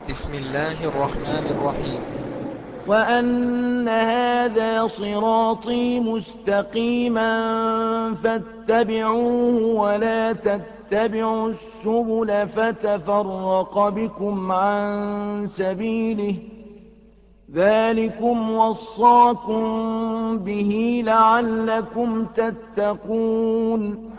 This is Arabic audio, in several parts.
بسم الله الرحمن الرحيم. وأن هذا صراطي مستقيما فاتبعوه ولا تتبعوا السبل فتفرق بكم عن سبيله ذلكم وصاكم به لعلكم تتقون.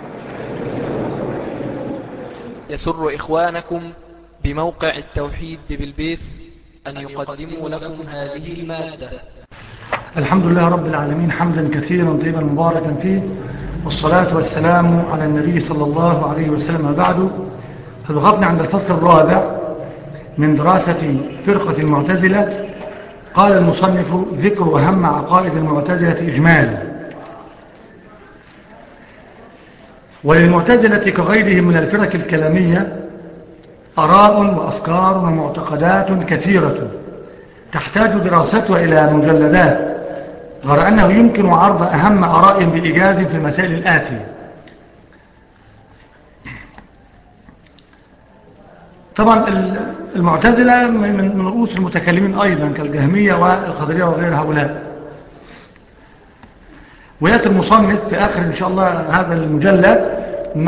يسر إخوانكم بموقع التوحيد ببلبيس أن يقدموا لكم هذه المادة. الحمد لله رب العالمين، حمدا كثيرا طيبا مباركا فيه، والصلاة والسلام على النبي صلى الله عليه وسلم. بعد فوقفنا عند الفصل الرابع من دراسة فرقة المعتزلة. قال المصنف: ذكر أهم عقائد المعتزلة إجمالا. وللمعتزلة كغيرهم من الفرق الكلامية آراء وأفكار ومعتقدات كثيرة تحتاج دراستها إلى مجلدات، غير أنه يمكن عرض أهم آراء بإيجاز في المسائل الآتية. طبعا المعتزلة من رؤوس المتكلمين أيضا كالجهمية والقدرية وغير هؤلاء. ويأتي المصنف في آخر إن شاء الله هذا المجلد ما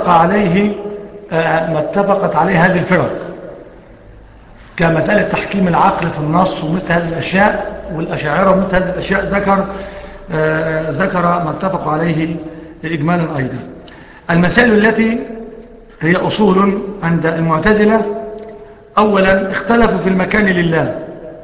اتفقت عليه هذه الفرق، كمسألة تحكيم العقل في النص ومثل هذه الأشياء، والأشاعرة ومثل هذه الأشياء ذكر ما اتفقوا عليه إجمالا أيضا. المسائل التي هي أصول عند المعتزلة: أولا، اختلفوا في المكان لله،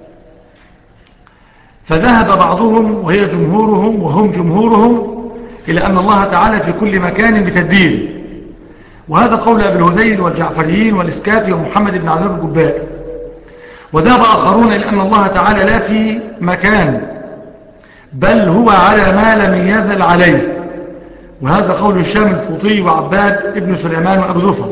فذهب بعضهم وهي جمهورهم وهم جمهورهم إلى أن الله تعالى في كل مكان بتدبير، وهذا قول أبي الهذيل والجعفريين والإسكافي ومحمد بن عبد الجبائي. وذهب آخرون إلى أن الله تعالى لا في مكان، بل هو على ما لم يزل عليه، وهذا قول الشام الفوطي وعباد ابن سليمان وأبو ظفر.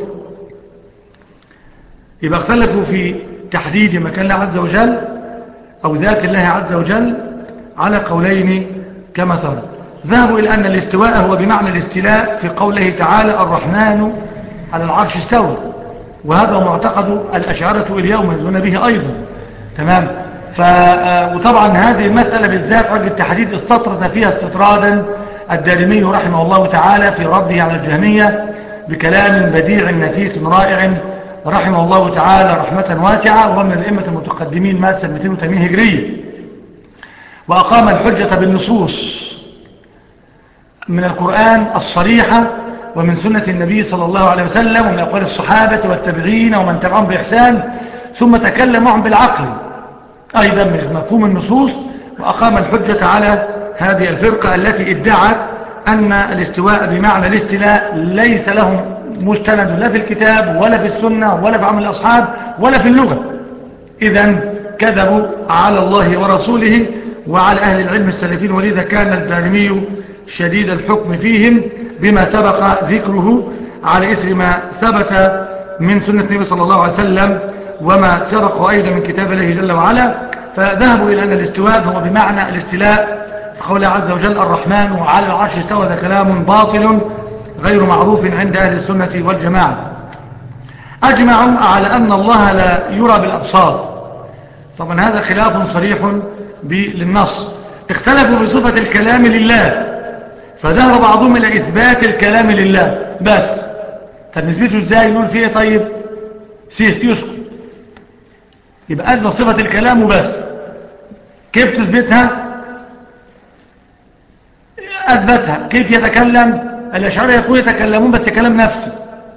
يبقى اختلفوا في تحديد مكان الله عز وجل أو ذات الله عز وجل على قولين كما ترى. ذهبوا إلى أن الاستواء هو بمعنى الاستيلاء في قوله تعالى: الرحمن على العرش استوى، وهذا معتقد الأشاعرة اليوم يؤمنون به أيضا. تمام. وطبعا هذه المسألة بالذات رجل التحديد استطرد فيها استطرادا الدارمي رحمه الله تعالى في رده على الجهمية بكلام بديع نفيس رائع رحمه الله تعالى رحمة واسعة، وهو من الأئمة المتقدمين مات سنة 280 هجرية، وأقام الحجة بالنصوص من القرآن الصريحة ومن سنة النبي صلى الله عليه وسلم ومن أقوال الصحابة والتابعين ومن تبعهم بإحسان، ثم تكلم معهم بالعقل أيضا من مفهوم النصوص، وأقام الحجة على هذه الفرقة التي ادعت أن الاستواء بمعنى الاستيلاء ليس لهم مستند لا في الكتاب ولا في السنة ولا في عمل الأصحاب ولا في اللغة. إذن كذبوا على الله ورسوله وعلى أهل العلم السلفين، ولذا كان الدارمي شديد الحكم فيهم بما سبق ذكره على إثر ما ثبت من سنة النبي صلى الله عليه وسلم وما سبق أيضا من كتاب الله جل وعلا. فذهبوا إلى أن الاستواء هو بمعنى الاستيلاء في قوله عز وجل: الرحمن وعلى العرش استوى. هذا كلام باطل غير معروف عند أهل السنة والجماعة. أجمعوا على أن الله لا يرى بالأبصار، طبعا هذا خلاف صريح للنص. اختلفوا في صفة الكلام لله، فذهب بعضهم إلى إثبات الكلام لله بس. طب نثبته ازاي؟ نقول فيه طيب يسكت، يبقى أثبت صفة الكلام وبس. كيف تثبتها؟ أثبتها. كيف يتكلم؟ الأشاعرة يقول يتكلمون بس كلام نفسه.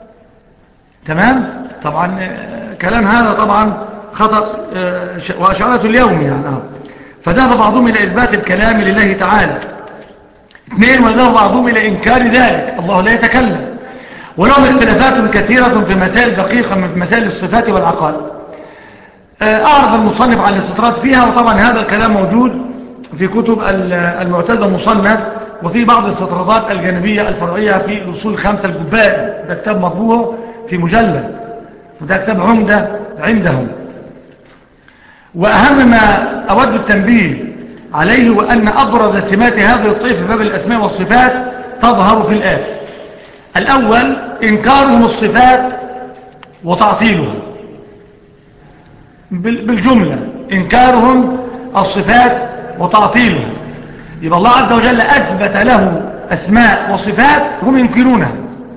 تمام؟ طبعا كلام هذا طبعا خطأ، وأشاعرة اليوم يعني. فذهب بعضهم إلى إثبات الكلام لله تعالى. اثنين، وذهب بعضهم إلى إنكار ذلك، الله لا يتكلم. ولهم اختلافات كثيرة في مسائل دقيقة من مسائل الصفات والعقائد. أعرض المصنف عن الاستطراد فيها، وطبعا هذا الكلام موجود في كتب المعتزلة مصنف، وفي بعض الاستطرادات الجانبية الفرعية في الأصول الخمسة الجبائي. ده كتاب مطبوع في مجلد، وده كتاب عمدة عندهم. وأهم ما أود التنبيه عليه وأن أبرز سمات هذه الطائفة في باب الأسماء والصفات تظهر في الآية. الأول، إنكارهم الصفات وتعطيلها. بالجملة إنكارهم الصفات وتعطيلها. يبقى الله عز وجل أثبت له أسماء وصفات هم ينكرونها.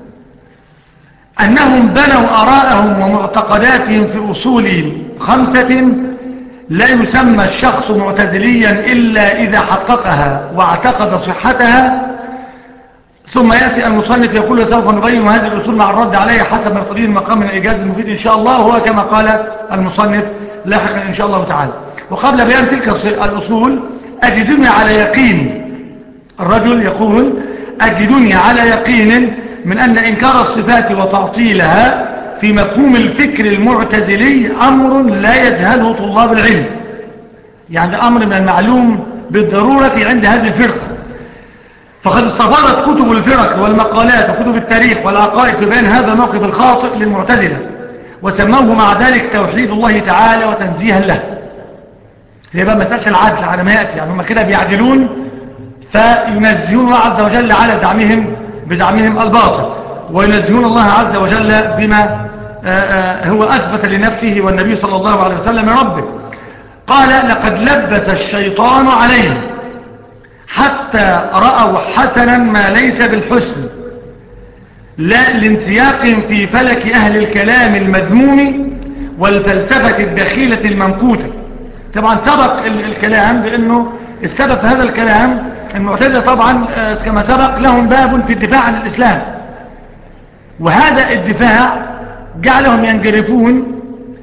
أنهم بنوا آراءهم ومعتقداتهم في أصول 5 لا يسمى الشخص معتزليا إلا إذا حققها واعتقد صحتها. ثم يأتي المصنف يقول سوف نبين هذه الأصول مع الرد عليها حسب مرتضي المقام من الإيجاز المفيد إن شاء الله، وهو كما قال المصنف لاحقا إن شاء الله تعالى. وقبل بيان تلك الأصول أجدني على يقين، الرجل يقول أجدني على يقين من أن إنكار الصفات وتعطيلها في مفهوم الفكر المعتزلي أمر لا يجهله طلاب العلم. يعني أمر من المعلوم بالضرورة عند هذه الفرقة. فقد استفادت كتب الفرق والمقالات وكتب التاريخ والعقائد في بيان هذا الموقف الخاطئ للمعتزلة، وسموه مع ذلك توحيد الله تعالى وتنزيها له. هي بقى مسألة العدل على ما يأتي، يعني هم كده بيعدلون فينزهون الله عز وجل على بزعمهم الباطل، وينزهون الله عز وجل بما هو أثبت لنفسه والنبي صلى الله عليه وسلم ربه. قال لقد لبس الشيطان عليهم حتى رأوا حسنا ما ليس بالحسن، لا لانسياق في فلك أهل الكلام المذموم والفلسفة الدخيلة المنكوتة. طبعا سبق الكلام بأنه السبب في هذا الكلام المعتزلة طبعا كما سبق لهم باب في الدفاع عن الإسلام، وهذا الدفاع جعلهم ينجرفون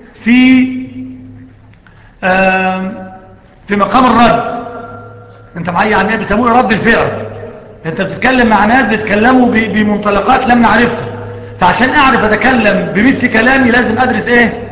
في مقام الرد. انت معي يعني بيسموه رد الفعل. انت بتتكلم مع ناس بيتكلموا بمنطلقات لم نعرفها، فعشان اعرف اتكلم بمثل كلامي لازم ادرس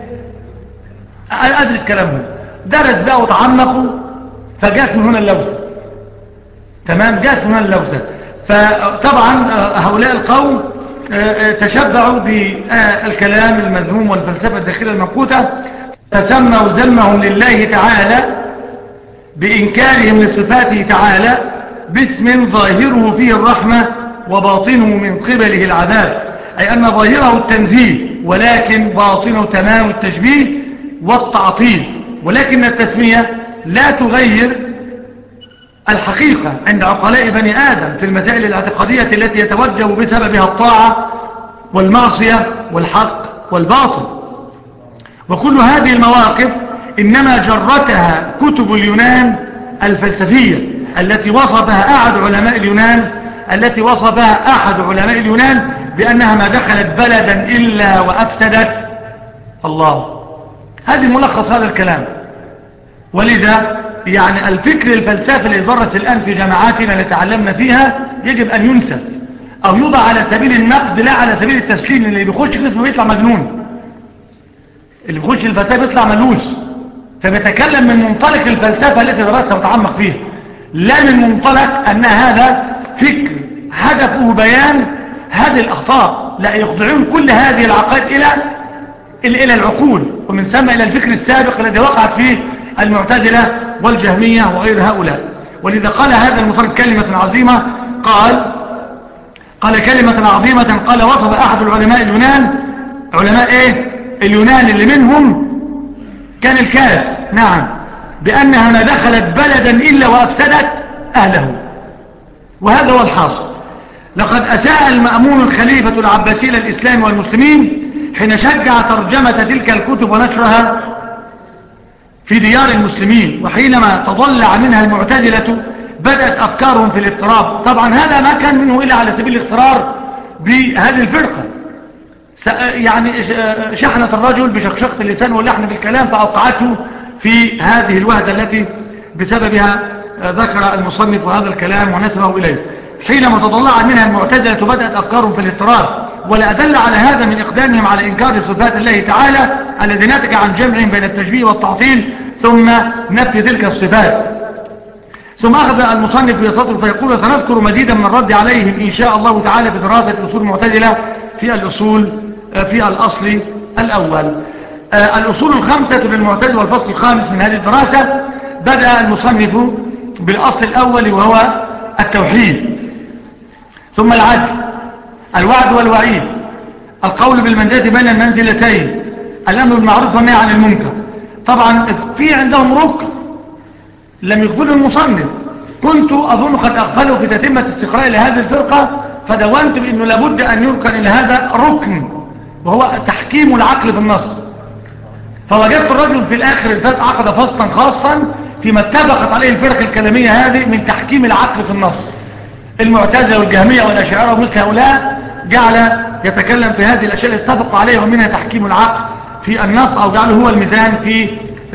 ادرس كلامهم. درس بقى وتعمقوا فجاءت من هنا اللوثة. تمام، جاءت من هنا اللوثة. فطبعا هؤلاء القوم تشبعوا بالكلام المذموم والفلسفة الداخلية المنقوطة، فسموا ذمهم لله تعالى بإنكارهم لصفاته تعالى باسم ظاهره فيه الرحمة وباطنه من قبله العذاب، أي أن ظاهره التنزيه ولكن باطنه تمام التشبيه والتعطيل. ولكن التسمية لا تغير الحقيقة عند عقلاء بني آدم في المسائل الاعتقادية التي يتوجه بسببها الطاعة والمعصية والحق والباطل. وكل هذه المواقف إنما جرتها كتب اليونان الفلسفية التي وصفها أحد علماء اليونان بأنها ما دخلت بلدا إلا وأفسدت الله. هذه ملخص هذا الكلام. ولذا يعني الفكر الفلسفي اللي يدرس الآن في جامعاتنا اللي تعلمنا فيها يجب أن ينسف أو يوضع على سبيل النقد لا على سبيل التسليم. اللي بيخش قسمه يطلع مجنون، اللي بيخش الفلسفة يطلع ملوش، فبيتكلم من منطلق الفلسفة التي درسها وتعمق فيها، لا من منطلق أن هذا فكر هدفه بيان هذه الأخطاء. لا، يخضعون كل هذه العقائد إلى العقول، ومن ثم إلى الفكر السابق الذي وقعت فيه المعتزلة والجهمية وغير هؤلاء. ولذا قال هذا المصنف كلمة عظيمة، قال كلمة عظيمة، قال وصف أحد العلماء اليونان، علماء اليونان اللي منهم كان الكاس، نعم، بأنها ما دخلت بلدا إلا وأفسدت أهله. وهذا هو الحاصل. لقد أساء المأمون الخليفة العباسي للإسلام والمسلمين حين شجع ترجمة تلك الكتب ونشرها في ديار المسلمين، وحينما تضلع منها المعتزلة بدأت أفكارهم في الاضطراب. طبعا هذا ما كان منه إلا على سبيل الاغترار بهذه الفرقة. يعني شحنة الرجل بشقشقة اللسان واللحن بالكلام فأوقعته في هذه الوهدة التي بسببها ذكر المصنف هذا الكلام ونسبه إليه. حينما تضلع منها المعتزلة بدأت أفكارهم في الاضطراب، ولا أدل على هذا من إقدامهم على إنكار صفات الله تعالى الذي ناتج عن جمعهم بين التشبيه والتعطيل ثم نفي تلك الصفات. ثم أخذ المصنف يسطر فيقول سنذكر مزيدا من الرد عليهم إن شاء الله تعالى في دراسة أصول المعتزلة في الأصل الأول. الأصول 5 للمعتزلة والفصل 5 من هذه الدراسة. بدأ المصنف بالأصل الأول وهو التوحيد، ثم العدل، الوعد والوعيد، القول بالمنزلة بين المنزلتين، الأمر بالمعروف والنهي عن المنكر. طبعا في عندهم ركن لم يقبله المصنف، كنت أظن قد أغفله في تتمة استقراء لهذه الفرقة، فدونت بأنه لابد أن يركن إلى هذا ركن، وهو تحكيم العقل في النص. فوجدت الرجل في الآخر الفات عقد فصلا خاصا فيما اتفقت عليه الفرق الكلامية هذه من تحكيم العقل في النص. المعتزلة والجهمية والأشاعرة ومثل هؤلاء جعل يتكلم في هذه الأشياء اللي اتفقوا عليها، ومنها تحكيم العقل في النص، أو جعله هو الميزان في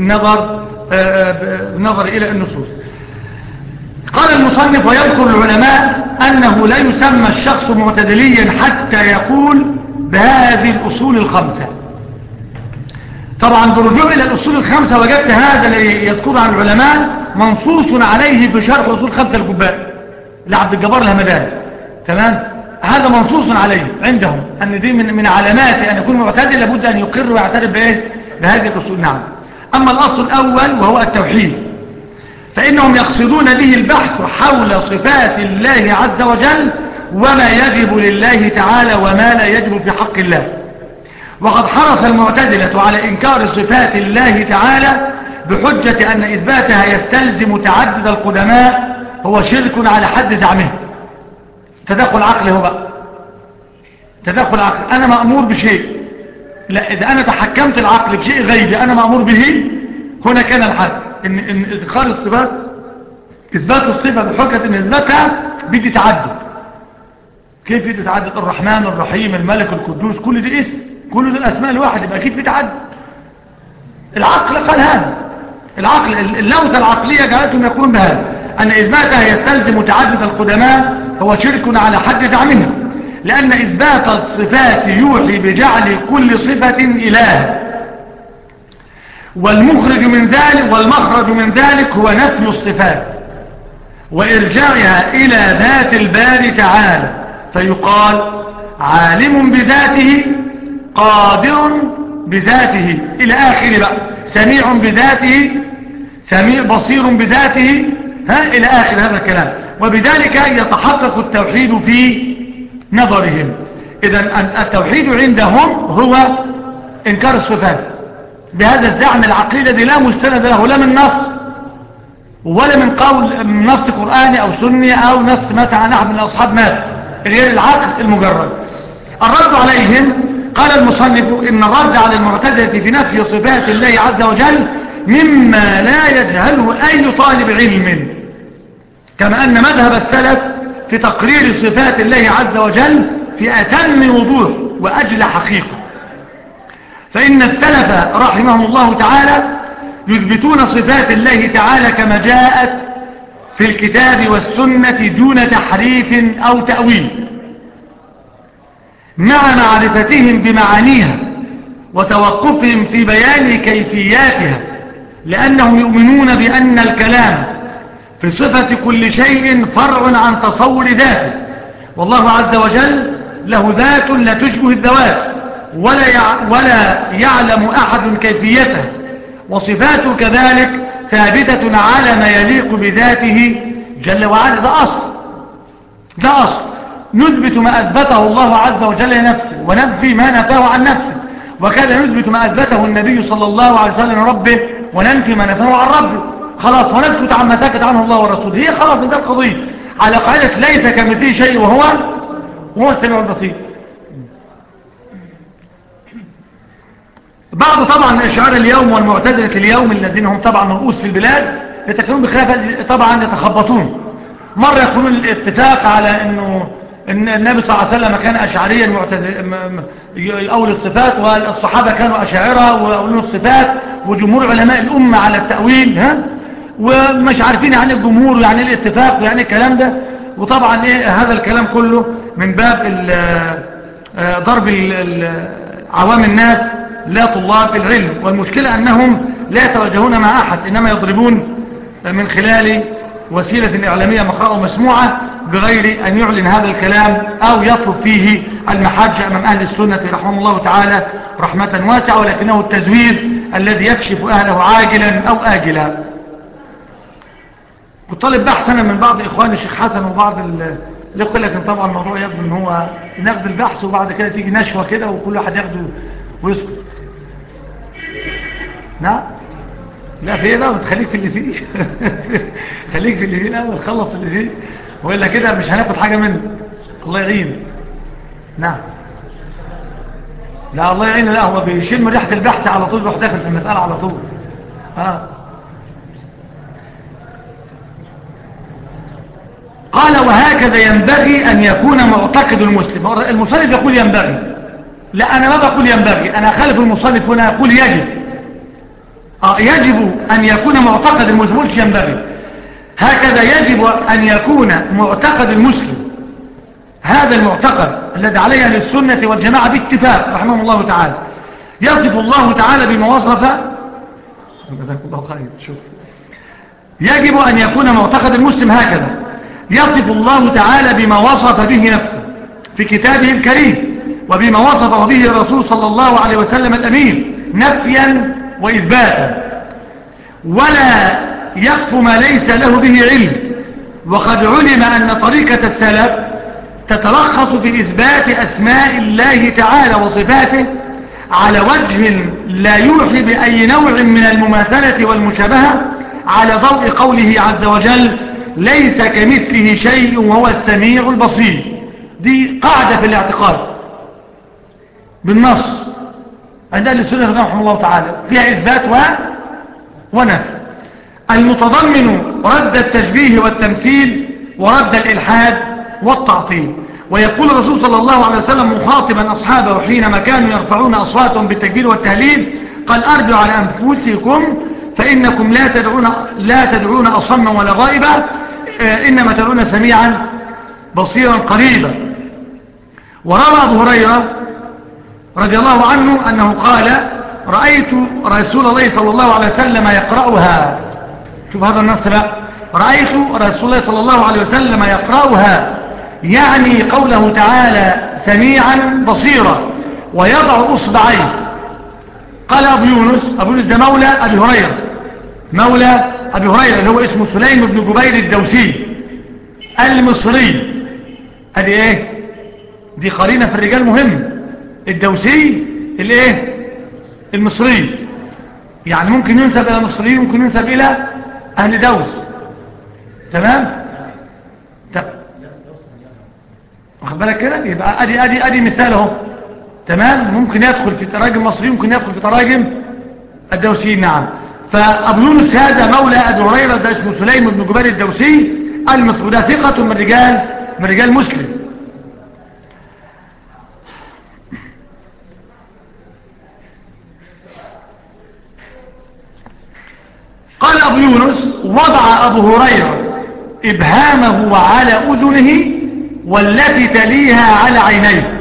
النظر إلى النصوص. قال المصنف: ويذكر العلماء أنه لا يسمى الشخص معتدليا حتى يقول بهذه الأصول الخمسة. طبعا برجوع إلى الأصول الخمسة وجدت هذا الذي يذكر عن العلماء منصوص عليه في شرح أصول خمسة الجباء لعبد الجبار الهمداني. تمام، هذا منصوص عليه عندهم أن دي من علامات أن يكون معتدل لابد أن يقر ويعترف بهذه الأصول. نعم. أما الأصل الأول وهو التوحيد، فإنهم يقصدون به البحث حول صفات الله عز وجل وما يجب لله تعالى وما لا يجب في حق الله. وقد حرص المعتزلة على إنكار صفات الله تعالى بحجة أن إثباتها يستلزم تعدد القدماء، هو شرك على حد زعمه. تدخل عقل، هو بقى تدخل عقل. أنا مأمور بشيء، لا، إذا أنا تحكمت العقل بشيء غيبي أنا مأمور به، هنا كان الحد إن إذكار الصفات، إثبات الصفة بحجة إن إثباتها بدي تعدد. كيف بدي تعدد؟ الرحمن الرحيم الملك القدوس، كل دي اسم، كل دي الأسماء الواحد، يبقى أكيد في تعدد. العقل قال هذا، العقل اللوثة العقلية جعلتهم يقولون بهذا أن إثباتها يستلزم تعدد القدماء، هو شرك على حد زعمه، لأن إثبات الصفات يوحي بجعل كل صفة إله، والمخرج من ذلك هو نفي الصفات وإرجاعها إلى ذات الباري تعالى، فيقال عالم بذاته، قادر بذاته إلى آخر بقى، سميع بذاته، بصير بذاته، إلى آخر هذا الكلام. وبذلك يتحقق التوحيد في نظرهم. إذن التوحيد عندهم هو إنكار الصفات بهذا الزعم العقلي الذي لا مستند له لا من نص ولا من قول من نص قرآني أو سني أو نص مات عن أحد من أصحاب مات، غير العقل المجرد. الرد عليهم، قال المصنف: إن الرد على المعتزلة في نفي صفات الله عز وجل مما لا يجهله أي طالب علم، كما أن مذهب السلف في تقرير صفات الله عز وجل في أتم وضوح وأجل حقيقة. فإن السلف رحمهم الله تعالى يثبتون صفات الله تعالى كما جاءت في الكتاب والسنة دون تحريف أو تأويل، مع معرفتهم بمعانيها وتوقفهم في بيان كيفياتها، لأنهم يؤمنون بأن الكلام في صفة كل شيء فرع عن تصور ذاته، والله عز وجل له ذات لا تشبه الذوات ولا يعلم أحد كيفيتها، وصفاته كذلك ثابتة على ما يليق بذاته جل وعلا. ده أصل نثبت ما أثبته الله عز وجل لنفسه وننفي ما نفاه عن نفسه، وكذا نثبت ما أثبته النبي صلى الله عليه وسلم ربه وننفي ما نفاه عن ربه. خلاص، ونسكت عما سكت عنه الله ورسوله، هي خلاص انتهت القضية على قاعدة ليس كمثله شيء وهو السميع البصير. بعض طبعا الأشاعرة اليوم والمعتزلة اليوم الذين هم طبعا رؤوس في البلاد يتكلمون بخلاف، طبعا يتخبطون. مرة يقولون الاتفاق على انه ان النبي صلى الله عليه وسلم كان أشعريا أول الصفات، والصحابة كانوا أشاعرة وأولون الصفات، وجمهور علماء الأمة على التأويل، ومش عارفين يعني الجمهور يعني الاتفاق يعني الكلام ده. وطبعا هذا الكلام كله من باب ضرب عوام الناس لا طلاب العلم، والمشكلة أنهم لا يتواجهون مع أحد، إنما يضربون من خلال وسيلة إعلامية مقروءة ومسموعة بغير أن يعلن هذا الكلام أو يطلب فيه المحجة أمام أهل السنة رحمه الله تعالى رحمة واسعة، ولكنه التزوير الذي يكشف أهله عاجلا أو آجلا. كنت طالب بحث أنا من بعض إخواني الشيخ حسن وبعض الإخوة، لكن طبعا الموضوع يبدو أن هو ناخد البحث وبعد كده تيجي نشوة كده وكل واحد ياخده ويسكت. نعم، لا في ايه بقى، خليك في اللي فيه. خليك في اللي فيه الاول، خلص اللي فيه، والا كده مش هناخد حاجه منه. الله يعين. نعم. لا الله يعين، لا هو بيشم ريحه البحث على طول، يروح داخل في المساله على طول. قال وهكذا ينبغي أن يكون معتقد المسلم. المصنف يقول ينبغي، لا أنا ما بقول ينبغي، أنا خالف المصنف هنا أقول يجب. يجب أن يكون معتقد المسلم، مش ينبغي. هكذا يجب أن يكون معتقد المسلم، هذا المعتقد الذي عليه أهل السنة والجماعة باتفاق رحمه الله تعالى، يصف الله تعالى بما وصف. جزاك الله خير. شوف، يجب أن يكون معتقد المسلم هكذا، يصف الله تعالى بما وصف به نفسه في كتابه الكريم، وبما وصفه به الرسول صلى الله عليه وسلم الأمين، نفيا وإثباتا، ولا يقف ما ليس له به علم. وقد علم أن طريقة السلف تتلخص في إثبات أسماء الله تعالى وصفاته على وجه لا يوحي بأي نوع من المماثلة والمشابهة، على ضوء قوله عز وجل ليس كمثله شيء وهو السميع البصير. دي قاعدة في الاعتقاد بالنص عند أهل السنة رحمه الله تعالى، فيها إثبات ونفي، المتضمن رد التشبيه والتمثيل ورد الإلحاد والتعطيل. ويقول الرسول صلى الله عليه وسلم مخاطبا أصحابه حينما كانوا يرفعون أصواتهم بالتكبير والتهليل، قال أرجعوا على أنفسكم فإنكم لا تدعون أصما ولا غائبا، إنما تدعون سميعا بصيرا قريبا. وروى أبو هريرة رضي الله عنه أنه قال رأيت رسول الله صلى الله عليه وسلم يقرأها. شوف هذا النص بقى، رأيت رسول الله صلى الله عليه وسلم يقرأها، يعني قوله تعالى سميعا بصيرا، ويضع أصبعيه. قال أبو يونس ده مولى أبي هريرة، مولى أبي هريرة اللي هو اسمه سليم بن جبير الدوسي المصري. ادي ايه دي قرينة في الرجال مهم، الدوسي الايه المصري، يعني ممكن ينسب الى مصري، ممكن ينسب الى اهل دوس. تمام. واخد بالك كده، يبقى ادي مثال اهو. تمام. ممكن يدخل في تراجم مصري، ممكن يدخل في تراجم الدوسي. نعم. فابو يونس هذا مولى ابي هريره، ده اسمه سليم بن جبير الدوسي المصري، ده ثقة من رجال مسلم. قال أبو يونس وضع أبو هريرة إبهامه على أذنه والتي تليها على عينيه.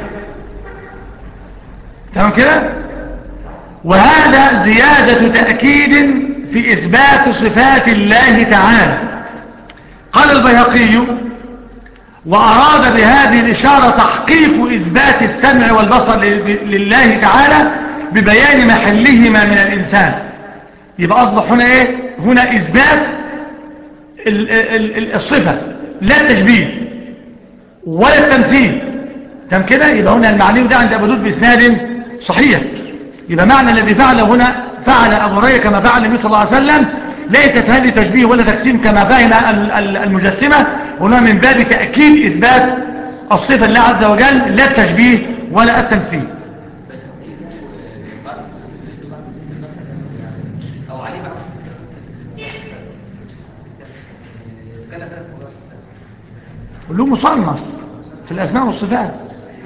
تمام كده. وهذا زيادة تأكيد في إثبات صفات الله تعالى. قال البيهقي وأراد بهذه الإشارة تحقيق إثبات السمع والبصر لله تعالى ببيان محلهما من الإنسان. يبقى أصبح هنا إيه؟ هنا إثبات الصفة، لا التشبيه ولا التمثيل. تم كده. يبقى هنا المعني ده عند أبو داود بإسناد صحيح. يبقى معنى الذي فعله هنا فعل أبو هريرة كما فعل النبي صلى الله عليه وسلم، ليست هذه تشبيه ولا تقسيم كما فهم المجسمة. هنا من باب تأكيد إثبات الصفة لله عز وجل، لا التشبيه ولا التمثيل. له مصنف في الأسماء والصفات.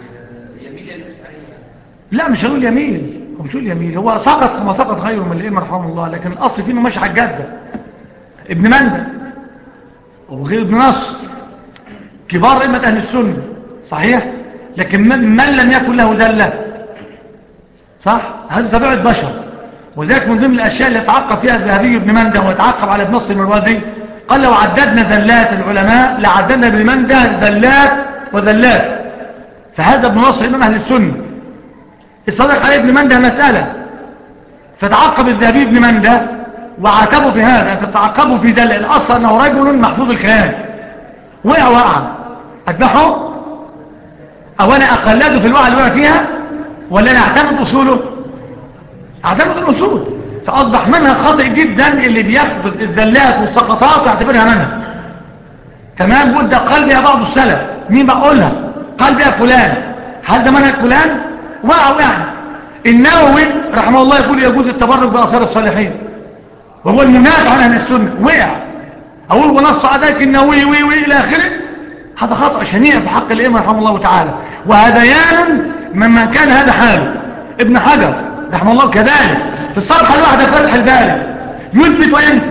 لا مش هقول يميل، مش هقول يميل، هو سقط كما سقط غيره من العلم رحمه الله، لكن الأصل فيه انه ماشي على الجادة. ابن مندى وغير ابن نصر كبار أئمة أهل السنة صحيح، لكن من لم يكن له زلة صح، هذا طبيعة بشر. وذلك من ضمن الأشياء اللي يتعقب فيها الذهبي ابن مندى ويتعقب على ابن نصر المروزي، قال لو عددنا زلات العلماء لعددنا ابن مندى زلات وزلات. فهذا ابن نصر إمام أهل السنة الصدق عليه ابن مندى مسألة، فتعقب الذهبي ابن مندى وعاتبوا في هذا، فتعقبوا في ذلك. الأصل أنه رجل محفوظ الخيال، وقع أذبحه أو أنا أقلده في الوعي اللي وقع فيها، ولا أنا أعتمد أصوله؟ أعتمد الأصول. فأصبح منها خاطئ جدا اللي بياخد الزلات والسقطات ويعتبرها منها. تمام. قلت ده قال بها بعض السلف. مين بقولها؟ قال بها فلان. هل ده منهج فلان؟ وقعوا يعني. النووي رحمه الله يقول يجوز التبرك بآثار الصالحين، وهو المنافع عن أهل السنة. وقع. أقول ونص على ذلك النووي إلى آخره. هذا خطأ شنيع في حق الإمام رحمه الله تعالى، وهذيان ممن كان هذا حاله. ابن حجر رحمه الله كذلك في الصفحة الواحدة فتح الباري يثبت وينفي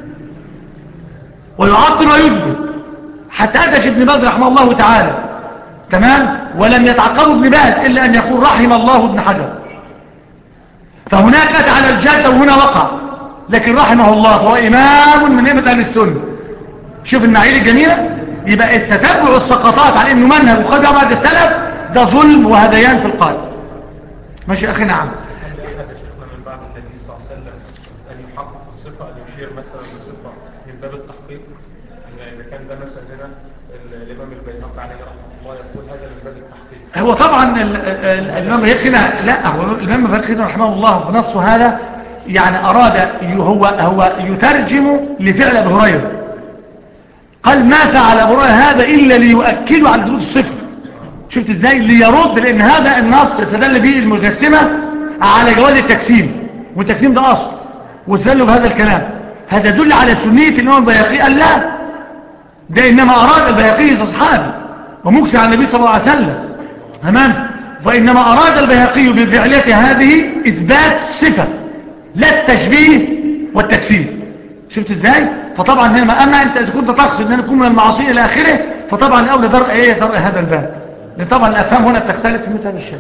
ويعطل ويثبت، حتى أتش ابن باز رحمه الله تعالى. تمام. ولم يتعقبه ابن باز إلا أن يقول رحم الله ابن حجر. فهناك أتى على الجادة وهنا وقع، لكن رحمه الله هو إمام من أئمة أهل السنة. شوف المعايير الجميلة. يبقى التتبع السقطات على انه منهج وقد بعد السلف ده ظلم وهذيان في القلب. ماشي اخي. نعم. هل في احد شيخنا من بعد النبي صلى الله عليه وسلم ان يحقق الصفه، ان يشير مثلا بصفه من باب التحقيق؟ اذا كان ده مثلا هنا الامام البيهقي عليه رحمه الله يقول هذا من باب التحقيق. هو طبعا الامام البيهقي لا، هو الامام البيهقي رحمه الله بنصه هذا يعني اراد هو يترجم لفعل ابي هريره. قال ما فعل ابو هريره هذا الا ليؤكدوا على ثبوت الصفه. شفت ازاي؟ ليرد، لان هذا النص استدل به المجسمه على جواز التجسيم، والتجسيم ده اصل، واستدلوا بهذا الكلام. هذا يدل على سنيه الامام البيهقي. قال لا، ده انما اراد البيهقي اصحابه ومكسي عن النبي صلى الله عليه وسلم. تمام. فانما اراد البيهقي بفعلته هذه اثبات صفه، لا التشبيه والتجسيم. شفت ازاي؟ فطبعا هنا اما انت اذا كنت تقصد ان تكون من المعاصي الى اخره، فطبعا الاولى درء درء هذا الباب، لان طبعا الافهام هنا تختلف في مثل الشيء.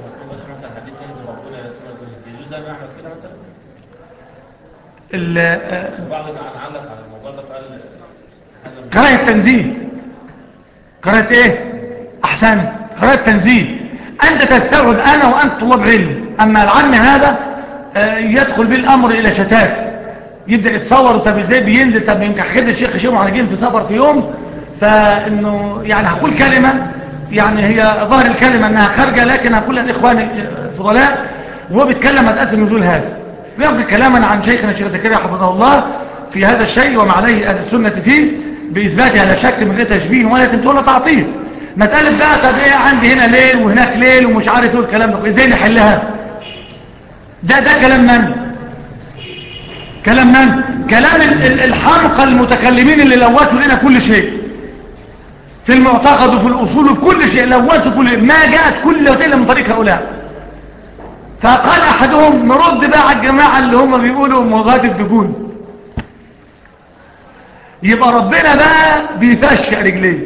قراءة التنزيل. قراءة ايه؟ احسن. قراءة التنزيل. انت تستوعب انا وانت طلاب علم، اما العم هذا يدخل بالامر الى شتات، يبدأ يتصور طب ازاي بينزل، طب يمكن حكيت الشيخ هشام وهنجين في سفر في يوم، فانه يعني هقول كلمة يعني هي ظاهر الكلمة انها خارجة، لكن هقولها لاخواني الفضلاء، وهو بيتكلم مسألة النزول هذا، بيأخذ كلاما عن شيخنا الشيخ زكريا حفظه الله في هذا الشيء وما عليه اهل السنة فيه بإثباتها لا شك من غير تشبيه ولا تمثيل ولا تعطيل. مسألة بقى طب ايه عندي هنا ليل وهناك ليل ومش عارف ايه الكلام ده ازاي نحلها؟ ده كلام من؟ كلام من؟ كلام الحمقى المتكلمين اللي لوثوا لنا كل شيء في المعتقد وفي الأصول وفي كل شيء، لوثوا كل ما جاءت كل وسيلة من طريق هؤلاء. فقال أحدهم نرد بقى على الجماعة اللي هم بيقولوا مغاد الدجون، يبقى ربنا بقى بيفشع رجليه،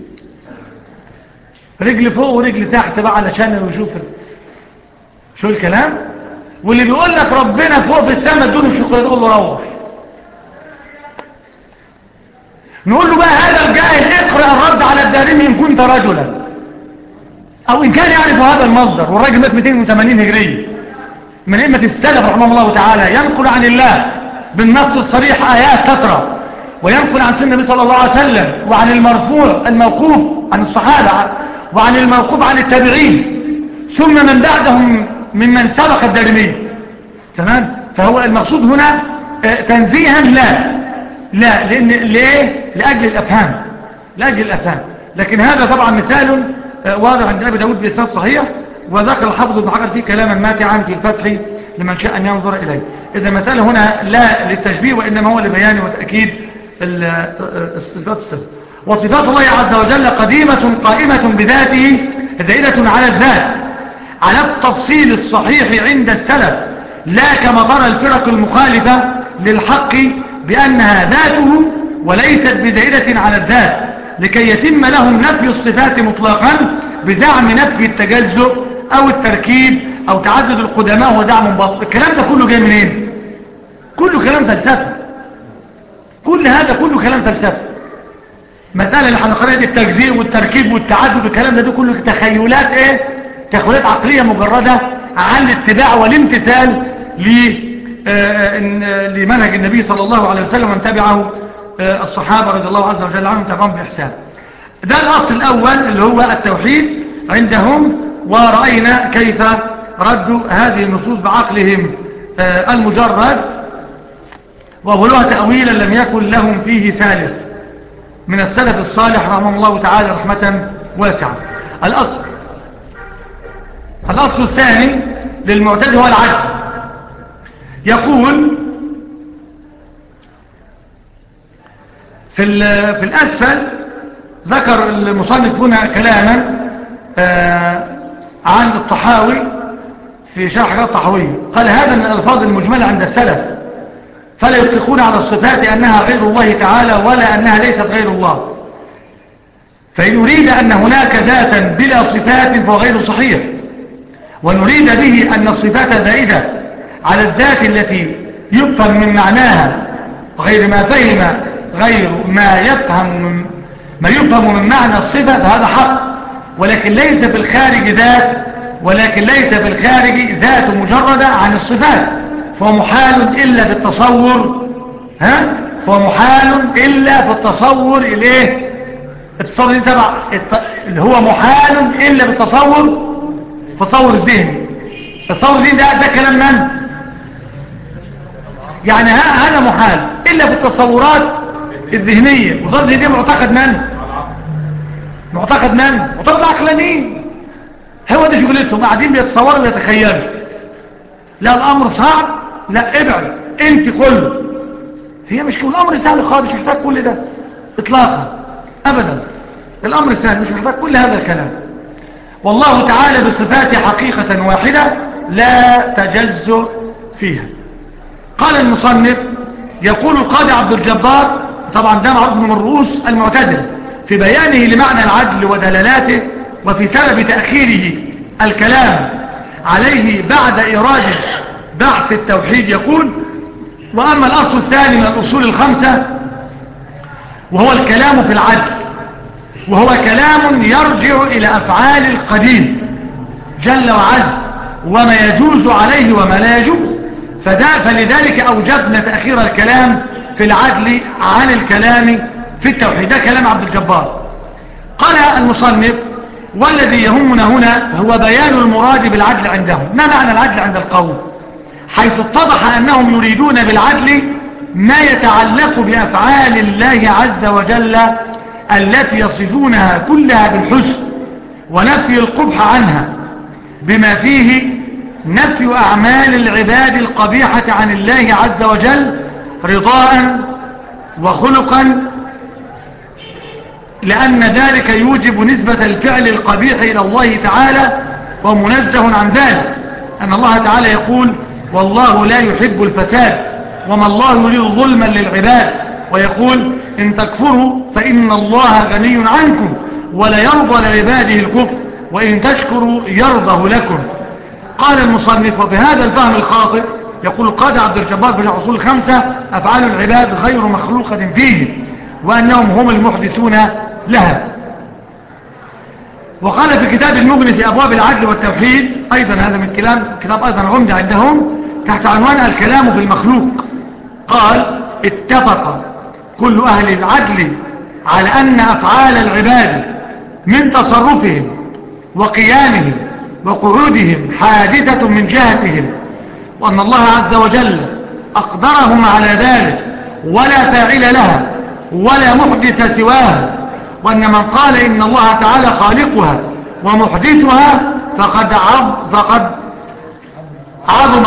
رجل فوق ورجل تحت بقى علشان يشوف شو الكلام. واللي بيقول لك ربنا فوق في السماء دون الشكر تقول له روح. نقول له بقى هذا الجاهل اقرأ الرد على الدارمي إن كنت رجلا، أو إن كان يعرف هذا المصدر. والراجل مات 280 هجرية من أئمة السلف رحمه الله تعالى، ينقل عن الله بالنص الصريح آيات كثرة، وينقل عن سنة النبي صلى الله عليه وسلم، وعن المرفوع الموقوف عن الصحابة، وعن الموقوف عن التابعين، ثم من بعدهم ممن سبق الدارمي. تمام. فهو المقصود هنا تنزيها لا لأن ليه؟ لأجل الأفهام، لأجل الأفهام. لكن هذا طبعا مثال واضح عند أبي داود بإسناد صحيح، وذكر الحافظ ابن حجر فيه كلاما ماتعا في الفتح لمن شاء أن ينظر إليه. إذا مثال هنا لا للتشبيه وإنما هو لبيان وتأكيد صفات الصفة. وصفات الله عز وجل قديمة قائمة بذاته زائدة على الذات على التفصيل الصحيح عند السلف، لا كما ترى الفرق المخالفة للحق بأنها ذاته وليست بزائدة على الذات، لكي يتم لهم نفي الصفات مطلقا بزعم نفي التجزؤ أو التركيب أو تعدد القدماء وزعم باطل. الكلام ده كله جاي منين؟ كله كلام فلسفي، كل هذا كله كلام فلسفي. مثلا اللي هنقرأ دي التجزيء والتركيب والتعدد والكلام ده كله تخيلات ايه؟ تخيلات عقلية مجردة عن الاتباع والامتثال لمنهج النبي صلى الله عليه وسلم ومن تبعه الصحابة رضي الله عز وجل عنهم تبعهم بإحسان. ده الأصل الأول اللي هو التوحيد عندهم، ورأينا كيف ردوا هذه النصوص بعقلهم المجرد، وأولها تأويلا لم يكن لهم فيه ثالث من السلف الصالح رحمه الله تعالى رحمة واسعة. الأصل الثاني للمعتزلة هو العدل. يقول في الأسفل ذكر المصنف هنا كلاما عن الطحاوي في شرح الطحاوي، قال هذا من الألفاظ المجملة عند السلف، فلا يطلقون على الصفات أنها غير الله تعالى ولا أنها ليست غير الله، فإن أريد أن هناك ذاتا بلا صفات فهو غير صحيح، ونريد به أن الصفات زائدة على الذات التي يفهم من معناها غير ما يفهم من معنى الصفة، فهذا حق، ولكن ليس في الخارج ذات مجردة عن الصفات، فهو محال إلا بالتصور. فهو محال إلا في التصور التصور دي تبع هو محال إلا بالتصور، التصور الذهني. التصور الذهني ده كلام من؟ يعني هذا محال إلا في التصورات الذهنية، وصار دي معتقد من؟ معتقد العقلانيين. هو ده شغلتهم، قاعدين بيتصوروا ويتخيلوا. لا الأمر صعب، لا ابعد انت كله. هي مش كل الأمر سهل خالص، مش محتاج كل ده اطلاقا ابدا. الأمر سهل، مش محتاج كل هذا الكلام. والله تعالى بصفاته حقيقة واحدة لا تجزء فيها. قال المصنف يقول القاضي عبد الجبار، طبعا ده معروف من رؤوس المعتزلة، في بيانه لمعنى العدل ودللاته وفي سبب تأخيره الكلام عليه بعد إراده بحث التوحيد، يقول وأما الأصل الثاني من الأصول الخمسة وهو الكلام في العدل، وهو كلام يرجع إلى أفعال القديم جل وعز وما يجوز عليه وما لا يجوز، فلذلك أوجبنا تأخير الكلام في العدل عن الكلام في التوحيد. ده كلام عبد الجبار. قال المصنف والذي يهمنا هنا هو بيان المراد بالعدل عندهم. ما معنى العدل عند القوم؟ حيث اتضح أنهم يريدون بالعدل ما يتعلق بأفعال الله عز وجل التي يصفونها كلها بالحسن ونفي القبح عنها، بما فيه نفي أعمال العباد القبيحة عن الله عز وجل رضاء وخلقا، لأن ذلك يوجب نسبة الفعل القبيح إلى الله تعالى ومنزه عن ذلك، أن الله تعالى يقول والله لا يحب الفساد وما الله يريد ظلما للعباد، ويقول إن تكفروا فإن الله غني عنكم ولا يرضى لعباده الكفر وإن تشكروا يرضه لكم. قال المصنف وفي هذا الفهم الخاطئ يقول القاضي عبد الجبار في الأصول الخمسة أفعال العباد غير مخلوقة فيه وأنهم هم المحدثون لها. وقال في كتاب المغني في أبواب العدل والتوحيد أيضا، هذا من كتاب أيضا عمدة عندهم تحت عنوان الكلام في المخلوق، قال اتفق كل أهل العدل على أن أفعال العباد من تصرفهم وقيامهم وقعودهم حادثة من جهتهم، وأن الله عز وجل أقدرهم على ذلك ولا فاعل لها ولا محدث سواها، وأن من قال إن الله تعالى خالقها ومحدثها فقد عظم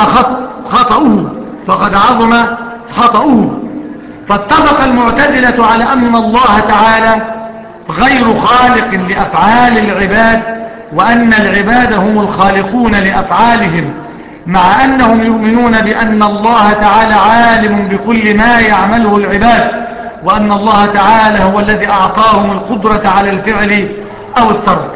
خطأه. فاتفق المعتزلة على أن الله تعالى غير خالق لأفعال العباد، وأن العباد هم الخالقون لأفعالهم، مع أنهم يؤمنون بأن الله تعالى عالم بكل ما يعمله العباد، وأن الله تعالى هو الذي أعطاهم القدرة على الفعل أو الترك.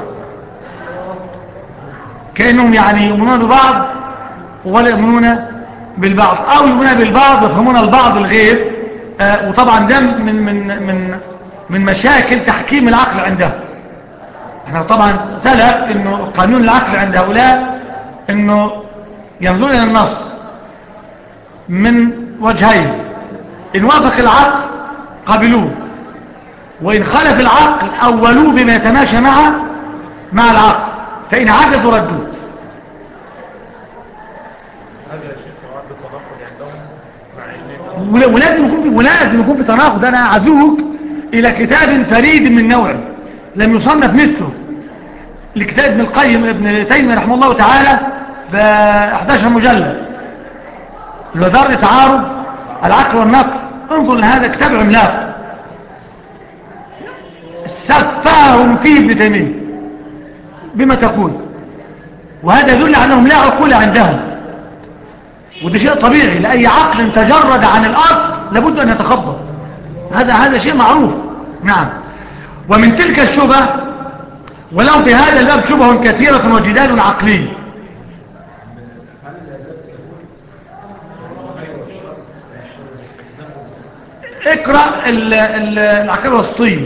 كأنهم يعني يؤمنون ببعض ولا يؤمنون بالبعض، أو يؤمنون بالبعض ويفهمون البعض الغير. وطبعا ده من مشاكل تحكيم العقل عندهم. احنا طبعا سلف انه قانون العقل عند هؤلاء انه ينظرون الى النص من وجهين، ان وافق العقل قبلوه، وان خالف العقل اولوه بما يتماشى مع العقل، فان عجزوا ردوه. هذا يا شيخ يعد ولازم يكون في تناقض. انا اعزوك الى كتاب فريد من نوعه لم يصنف مثله، لكتاب ابن القيم ابن تيمية رحمه الله تعالى ب 11 مجلد، الوزارة تعارض العقل والنقل. انظر لهذا كتاب عملاق سفاهم فيه ابن تيمية بما تقول، وهذا يدل على انهم لا عقول عندهم، وده شيء طبيعي لأي عقل تجرد عن الأصل لابد أن يتخبط، هذا شيء معروف. نعم. ومن تلك الشبه، ولو في هذا الباب شبه كثيرة وجدال عقلي. اقرأ العقيدة الوسطية،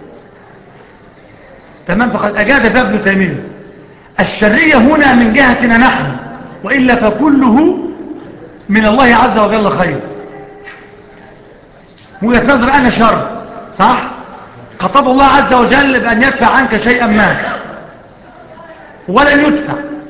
تمام، فقد أجاد باب ابن تيمية. الشرية هنا من جهتنا نحن، وإلا فكله من الله عز وجل خير. وجهة نظر أنا شر، صح؟ خطب الله عز وجل بأن يدفع عنك شيئا ما ولن يدفع،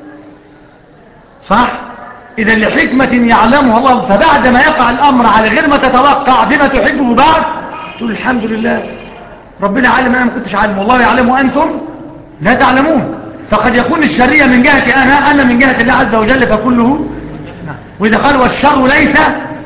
صح؟ إذا لحكمة يعلمها الله، فبعد ما يقع الأمر على غير ما تتوقع بما تحبه بعد تقول الحمد لله ربنا علم أنا ما كنتش عالم، والله يعلم وأنتم لا تعلمون. فقد يكون الشرية من جهتي أنا من جهة الله عز وجل فكله. وإذا قال والشر ليس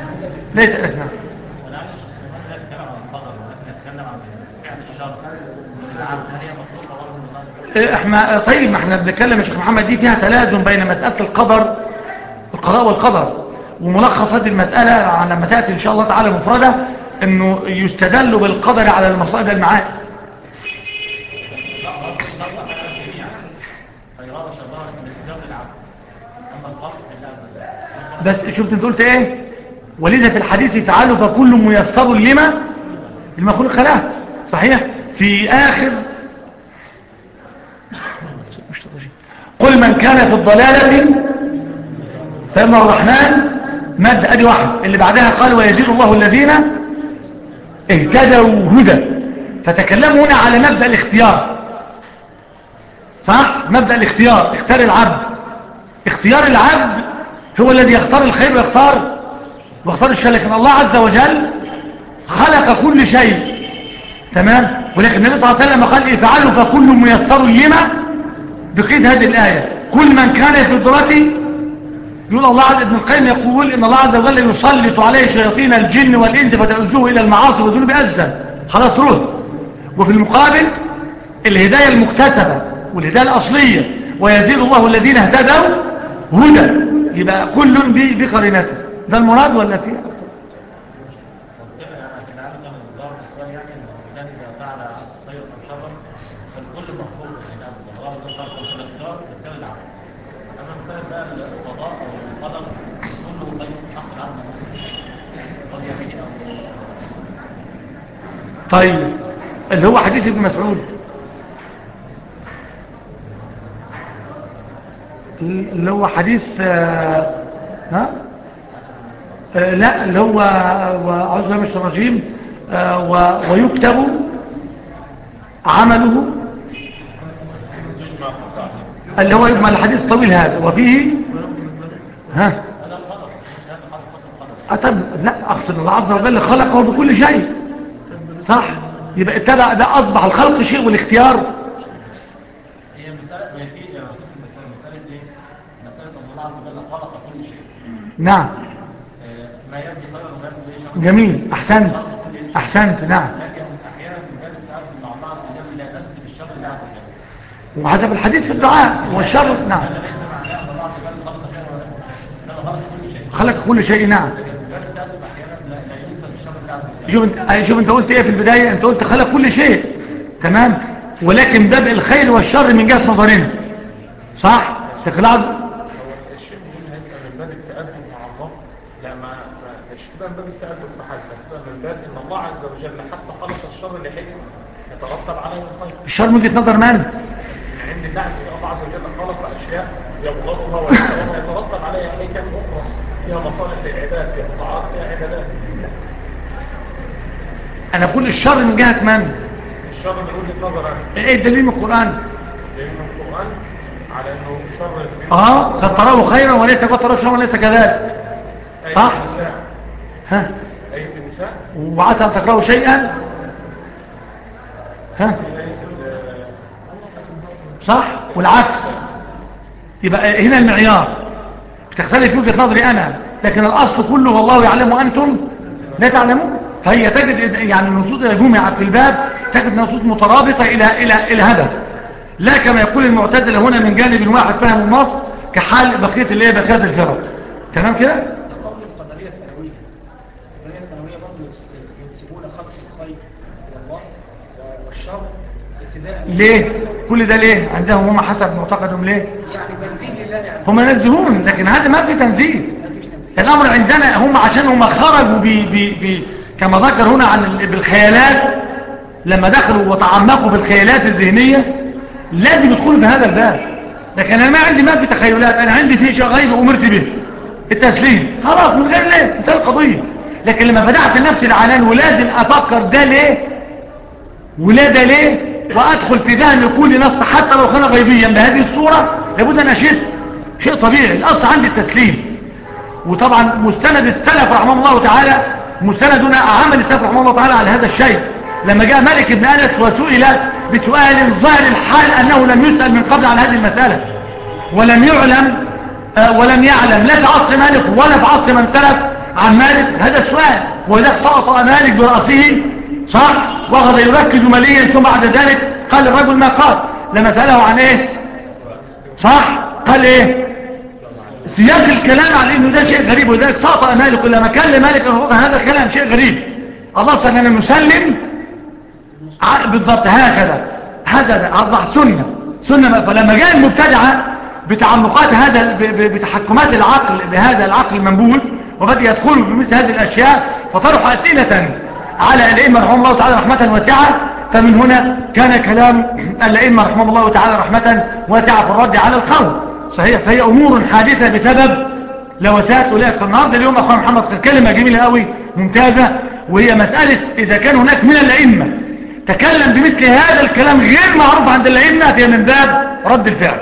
احنا طيب، ما احنا بنتكلم يا شيخ محمد دي فيها تلازم بين مسألة القضاء والقدر، وملخص هذه المسألة لما تأتي ان شاء الله تعالى مفردة انه يستدل بالقدر على المصائب المعاد. بس شفت انت قلت ايه؟ ولذا في الحديث فعله فكل ميسر لما المخلوق خلاه، صحيح. في آخر قل من كان في الضلالة فإن الرحمن مد أدي واحد، اللي بعدها قال ويزيد الله الذين اهتدوا هدى. فتكلموا هنا على مبدأ الاختيار، صح؟ مبدأ الاختيار، اختار العبد، اختيار العبد هو الذي يختار الخير واختار الشر. لكن الله عز وجل خلق كل شيء، تمام. ولكن النبي صلى الله عليه وسلم قال افعلوا فكل ميسر لما، بقيد هذه الآية كل من كان في ضلالة. يقول الله عز ابن القيم يقول ان الله عز وجل يسلط عليه شياطين الجن والانس فتؤذوه الى المعاصي والذنوب أذى، خلاص روح. وفي المقابل الهداية المكتسبة والهداية الأصلية ويزيد الله الذين اهتدوا هدى، يبقى كل بقرينته. ده المراد ولا فيه أكثر؟ طيب اللي هو حديث ابن مسعود، اللي هو حديث لا اللي هو أعوذ بالله من الشيطان الرجيم ويكتب عمله، اللي هو يبقى الحديث طويل هذا وفيه طب لا أقصد الله عز وجل خلقه بكل شيء، صح. يبقى ابتدأ ده أصبح الخلق شيء والاختيار هي مسألة ما في مسألة ايه؟ مسألة أن الله عز وجل خلق كل شيء. نعم. ما يبدو خيرا وما يبدو شيئا. جميل، أحسنت نعم. لكن أحيانا من باب التعامل مع الله عز وجل لا ننسب الشر لله عز وجل. وهذا في الحديث في الدعاء والشر، نعم. هذا ليس معناه أن الله عز وجل خلق شيئا ولا إنما خلق كل شيء. خلق كل شيء، نعم. شوف انت قلت ايه في البداية؟ انت قلت خلق كل شيء، تمام، ولكن بدء الخير والشر من جهة نظرنا، صح؟ تخلع الشيء مهم هيبقى من باب التأدب مع الله، لا مش كده من باب التأدب بحاجة، من باب ان الله عز وجل حتى خلق الشر لحكمة يترتب عليه الخير. الشر من وجهة نظر من؟ عند الله عز وجل خلق اشياء يبغضها ويترتب عليها حكم اخرى فيها مصالح للعباد، فيها طاعات، فيها عبادات. انا اقول الشر من جهة من؟ الشر من وجهة نظر انا. ايه الدليل من القرآن؟ دليل من القرآن على انه شر قد تراه خيرا وليس قد تراه شرا وليس كذلك، صح؟ آية النساء. وعسى أن تكرهوا شيئا ها صح والعكس. يبقى هنا المعيار بتختلف في وجهة نظري أنا، لكن الأصل كله والله يعلم وأنتم لا تعلمون. فهي تجد يعني النصوص إذا جمعت في الباب تجد نصوص مترابطة إلى هدف، لا كما يقول المعتزلة هنا من جانب واحد فهم النص كحال بقية اللي هي بقية الفرق. تمام كده؟ قول القدرية الثانوية، القدرية الثانوية برضه ينسبون خلق الخير إلى الله والشر ابتداء. ليه؟ كل ده ليه؟ عندهم هم حسب معتقدهم ليه؟ يعني تنزيه لله يعني. هم ينزهون، لكن هذا ما في تنزيه. الأمر عندنا هم عشان هم خرجوا كما ذكر هنا بالخيالات، لما دخلوا وتعمقوا بالخيالات الذهنية لازم يدخلوا في هذا الباب. لكن أنا ما عندي ما في تخيلات، أنا عندي في شيء غيب أمرت به التسليم خلاص من غير ليه انتهى القضية. لكن لما فتحت نفسي العنان ولازم أفكر ده ليه ولا ده ليه وأدخل في ذهن كل نص حتى لو كان غيبيا بهذه الصورة، لابد أن أشد شيء طبيعي. الأصل عندي التسليم. وطبعا مستند السلف رحمه الله تعالى، مستندنا عمل السلف رحمه الله تعالى على هذا الشيء. لما جاء مالك بن أنس وسئل بسؤال ظاهر الحال أنه لم يسأل من قبل على هذه المسألة ولم يعلم لا في عصر مالك ولا في عصر من سلف عن مالك هذا السؤال، وإذا طأطأ مالك برأسه صح وأخذ يركز مليا، ثم بعد ذلك قال الرجل ما قال لما سأله عن ايه صح قال ايه سياق الكلام على انه ده شيء غريب، وذلك طأطأ مالك لما كان لمالك هذا الكلام شيء غريب. الله سألنا نسلم بالضبط هكذا، هذا أصبح سنة. فلما جاء المبتدعة بتعمقات هذا بتحكمات العقل بهذا العقل المنبوذ وبدأ يدخلوا في مثل هذه الأشياء فطرحوا أسئلة على الأئمة رحمه الله تعالى رحمة واسعة. فمن هنا كان كلام الأئمة رحمه الله تعالى رحمة واسعة في الرد على القول صحيح. فهي أمور حادثة بسبب لوثات أولئك. النهارده اليوم أخوان محمد كلمة جميلة قوي ممتازة، وهي مسألة إذا كان هناك من الأئمة تكلم بمثل هذا الكلام غير معروف عند الأئمة هي من باب رد الفعل.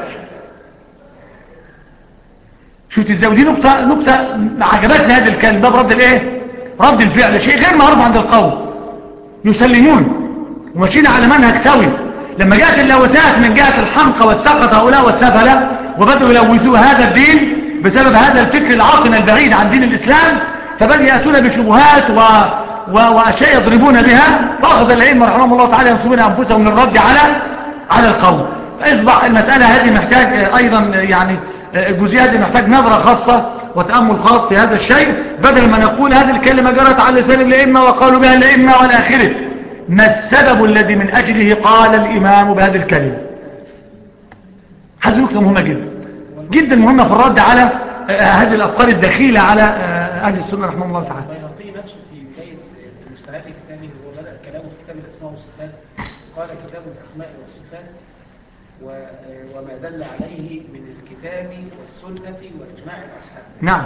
شفت ازاي؟ ودي نقطة عجبتني هذا الكلام، باب رد الايه؟ رد الفعل، شيء غير معروف عند القوم يسلمون وماشيين على منهج سوي. لما جاءت اللوثات من جهة الحمقى والسقط هؤلاء والسفلة وبدأوا يلوثوا هذا الدين بسبب هذا الفكر العاطل البعيد عن دين الإسلام، فبدأوا يأتون بشبهات وأشياء يضربون بها، فأخذ الأئمة رحمهم الله تعالى ينصبون أنفسهم للرد على القوم. فأصبح المسألة هذه محتاج أيضا يعني الجزئية هذه محتاج نظرة خاصة وتأمل خاص في هذا الشيء، بدل ما نقول هذه الكلمة جرت على لسان الأئمة وقالوا بها الأئمة والى آخره. ما السبب الذي من أجله قال الإمام بهذه الكلمة؟ هذه نقطة مهمة جدا جدا مهمة في الرد على هذه الأفكار الدخيلة على أهل السنة رحمه الله تعالى. البيهقي نفسه في بداية المستند كتابه هو بدأ كلامه في كتاب الأسماء والصفات، قال كتاب الأسماء والصفات وما دل عليه من الكتاب والسنة وإجماع الأصحاب. نعم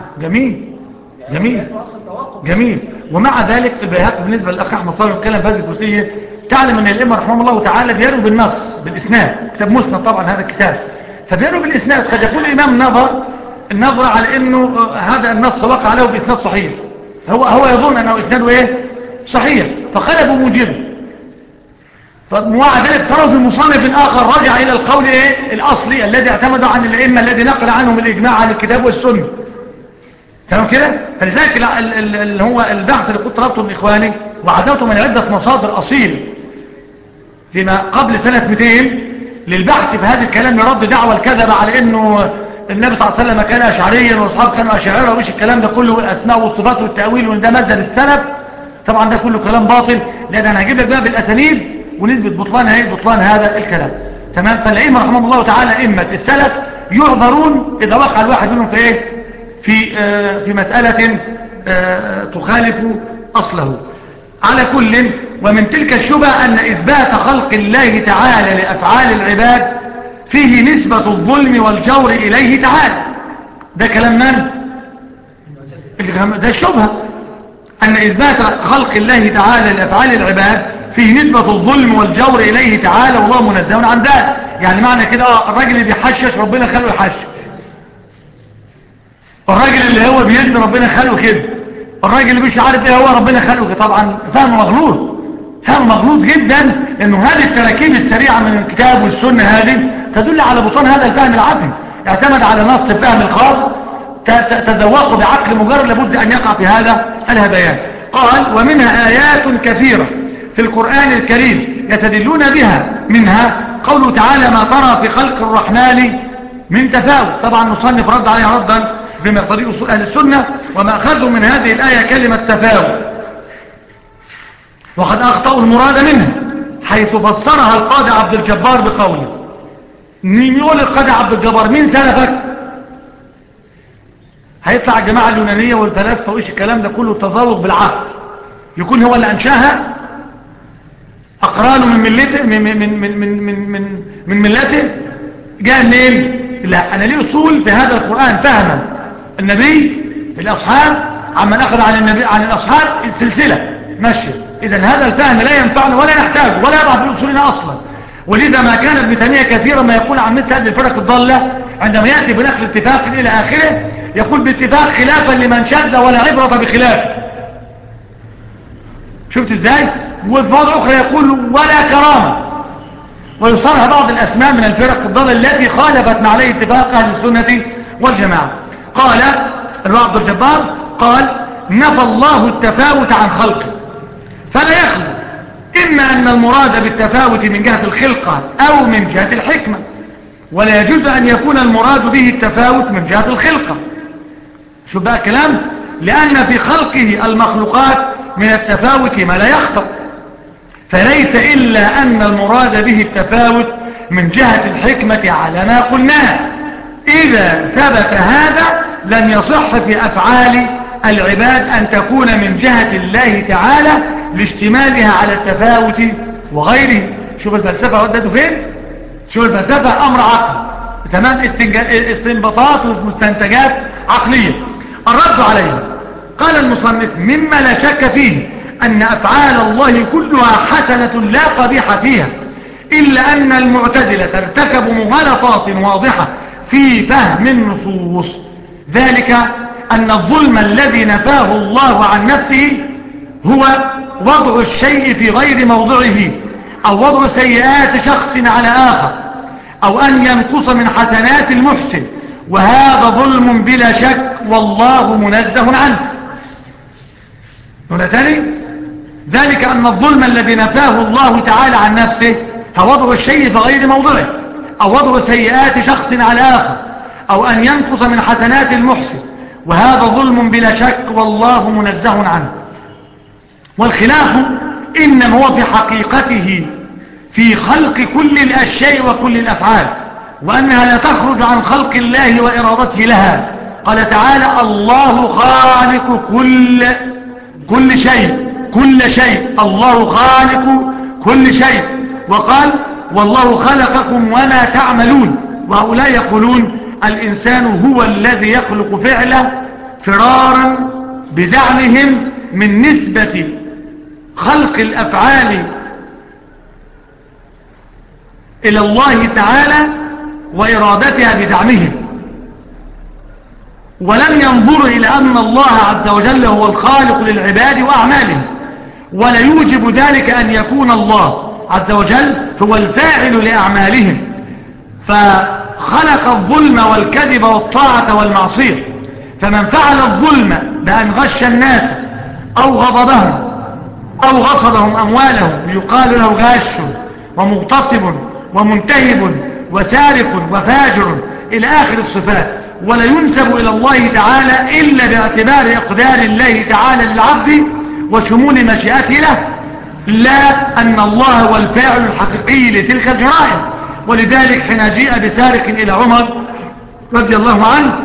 جميل. ومع ذلك البيهقي بالنسبة للأخ أحمد صالح الكلام في هذه الجزئية تعلم أن الأئمة رحمه الله تعالى بيروا بالنص بالإسناد، كتاب مسند طبعا هذا الكتاب، فبيروا بالإسناد. قد يقول الإمام النظر على أنه هذا النص وقع له بإسناد صحيح، هو يظن أنه إسناده إيه صحيح فقلبوا موجبه. فمع ذلك ترى في مصنف آخر رجع إلى القول إيه الأصلي الذي اعتمدوا عن الأئمة الذي نقل عنهم الإجماع عن الكتاب والسنة. تمام كده؟ فلذلك اللي هو البحث اللي كنت طلبته من إخواني وعزمته من عدة مصادر أصيل فيما قبل سنة 200 للبحث في هذا الكلام لرد دعوة الكذبة على أنه النبي صلى الله عليه وسلم كان أشعريا والأصحاب كانوا أشاعرة وإيش الكلام ده كله الأسماء والصفات والتأويل وإن ده مذهب السلف. طبعا ده كله كلام باطل، لأن أنا هجيب لك بقى بالأسانيد ونسبة بطلان هذا الكلام. تمام. فالأئمة رحمهم الله تعالى أئمة السلف يعذرون إذا وقع الواحد منهم في إيه في مسألة تخالف أصله. على كل ومن تلك الشبهة أن إثبات خلق الله تعالى لأفعال العباد فيه نسبة الظلم والجور إليه تعالى. ده كلام من؟ ده الشبهة أن إثبات خلق الله تعالى لأفعال العباد فيه نسبة الظلم والجور إليه تعالى والله منزه عن ذلك. يعني معنى كده الراجل اللي بيحشش ربنا خلقه يحشش، الراجل اللي هو بيزن ربنا خلقه كده، الراجل اللي مش عارف ايه هو ربنا خلقه، طبعا فهم مغلوط، فهم مغلوط جدا. انه هذه التراكيب السريعة من الكتاب والسنة هذه تدل على بطلان هذا الفهم العقلي، اعتمد على نص الفهم الخاص تذوقوا بعقل مجرد، لابد ان يقع في هذا الهذيان. قال ومنها آيات كثيرة في القرآن الكريم يستدلون بها، منها قوله تعالى ما ترى في خلق الرحمن من تفاوت. طبعا نصنف رد عليها ردا بما يقتضيه اصول اهل السنة، وما اخذوا من هذه الآية كلمة تفاوت، وقد اخطأوا المراد منها، حيث فسرها القاضي عبد الجبار بقوله. مين يقول القاضي عبد الجبار؟ مين سلفك؟ هيطلع الجماعة اليونانية والفلاسفة وإيش الكلام ده كله تذوق بالعقل، يكون هو اللي أنشاها، أقرانه من ملته من ملته، جاء منين؟ لا، أنا ليه أصول في هذا القرآن فهما النبي الأصحاب عمن أخذ عن النبي عن الأصحاب السلسلة ماشية. إذن هذا الفهم لا ينفعنا ولا نحتاجه ولا يضع في أصولنا أصلا. ولذا ما كان ابن تيمية كثيرا ما يقول عن مثل هذه الفرق الضالة عندما يأتي بنقل اتفاق إلى آخره، يقول باتفاق خلافا لمن شذ ولا عبرة بخلافه. شفت ازاي؟ وفي موضع أخرى يقول ولا كرامة، ويصرح بعض الأسماء من الفرق الضالة التي خالفت مع عليه اتفاق أهل السنة والجماعة. قال عبد الجبار قال نفى الله التفاوت عن خلقه، فلا يخلو إما أن المراد بالتفاوت من جهة الخلقة أو من جهة الحكمة، ولا يجوز أن يكون المراد به التفاوت من جهة الخلقة. شو بقى كلام؟ لأن في خلقه المخلوقات من التفاوت ما لا يخطأ، فليس إلا أن المراد به التفاوت من جهة الحكمة على ما قلناه. إذا ثبت هذا لم يصح في أفعال العباد أن تكون من جهة الله تعالى لاشتمالها على التفاوت وغيره. شوف الفلسفة ودته فين؟ شوف الفلسفة أمر عقل، تمام، استنباطات ومستنتجات عقلية. الرد عليه قال المصنف مما لا شك فيه أن أفعال الله كلها حسنة لا قبيح فيها، إلا أن المعتزلة ارتكبوا مغالطات واضحة في فهم النصوص، ذلك أن الظلم الذي نفاه الله عن نفسه هو وضع الشيء في غير موضعه، أو وضع سيئات شخص على آخر، أو أن ينقص من حسنات المحسن، وهذا ظلم بلا شك والله منزه عنه. هنا تاني، ذلك أن الظلم الذي نفاه الله تعالى عن نفسه هو وضع الشيء في غير موضعه، أو وضع سيئات شخص على آخر، أو أن ينقص من حسنات المحسن، وهذا ظلم بلا شك والله منزه عنه. والخلاف إنما هو في حقيقته في خلق كل الأشياء وكل الأفعال، وأنها لا تخرج عن خلق الله وإرادته لها. قال تعالى الله خالق كل شيء، الله خالق كل شيء. وقال والله خلقكم وما تعملون. وهؤلاء يقولون الإنسان هو الذي يخلق فعله فرارا بزعمهم من نسبة خلق الأفعال إلى الله تعالى وإرادتها بزعمهم، ولم ينظر إلى أن الله عز وجل هو الخالق للعباد وأعمالهم، ولا يوجب ذلك أن يكون الله عز وجل هو الفاعل لأعمالهم، فخلق الظلم والكذب والطاعة والمعصية. فمن فعل الظلم بأن غش الناس أو غضبهم أو غصبهم أموالهم يقال له غاش ومغتصب ومنتهب وسارق وفاجر إلى آخر الصفات، ولا ينسب إلى الله تعالى إلا باعتبار إقدار الله تعالى للعبد وشمول مشيئته له، لا أن الله هو الفاعل الحقيقي لتلك الجرائم. ولذلك حين جيء بسارق إلى عمر رضي الله عنه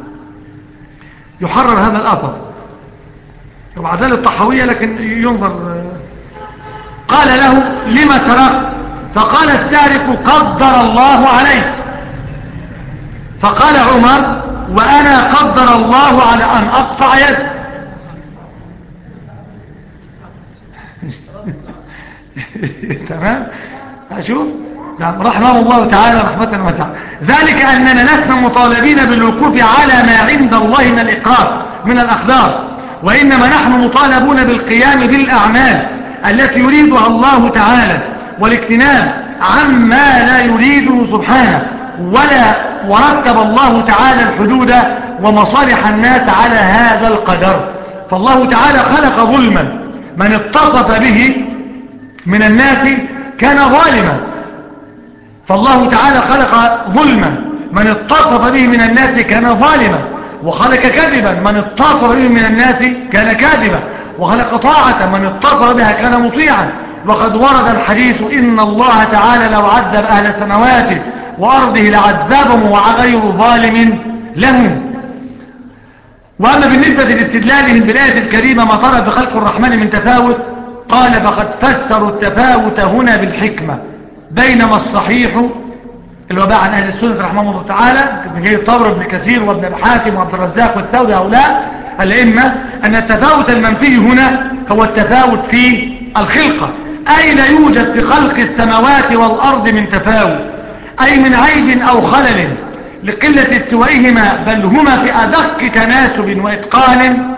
يحرر هذا الأثر وبعد ذلك الطحاوية، لكن ينظر، قال له لما سرقت؟ فقال السارق قدر الله عليه. فقال عمر وأنا قدر الله على أن أقطع يد. تمام، أشوف رحمه الله تعالى رحمة واسعة. ذلك أننا لسنا مطالبين بالوقوف على ما عند الله من الإقرار من الأقدار، وإنما نحن مطالبون بالقيام بالأعمال التي يريدها الله تعالى والاجتناب عما لا يريده سبحانه، ورتب الله تعالى الحدود ومصالح الناس على هذا القدر. فالله تعالى خلق ظلما من اتصف به من الناس كان ظالما، فالله تعالى خلق ظلما من اتصف به من الناس كان ظالما، وخلق كذبا من اتصف به من الناس كان كاذبا، وخلق طاعة من اتصف بها كان مطيعا. وقد ورد الحديث إن الله تعالى لو عذب أهل السماوات وأرضه لعذبهم وغير ظالم لهم. وأما بالنسبة لاستدلالهم بالآية الكريمة ما ترى بخلق الرحمن من تفاوت، قال فقد فسروا التفاوت هنا بالحكمة، بينما الصحيح اللي هو بقى عن أهل السنة رحمه الله تعالى ابن جرير الطبري وابن كثير وابن أبي حاتم وعبد الرزاق والثوري هؤلاء الأئمة أن التفاوت المنفي هنا هو التفاوت في الخلقة، أي لا يوجد في خلق السماوات والأرض من تفاوت، أي من عيب أو خلل لقلة استوائهما، بل هما في أدق تناسب وإتقان.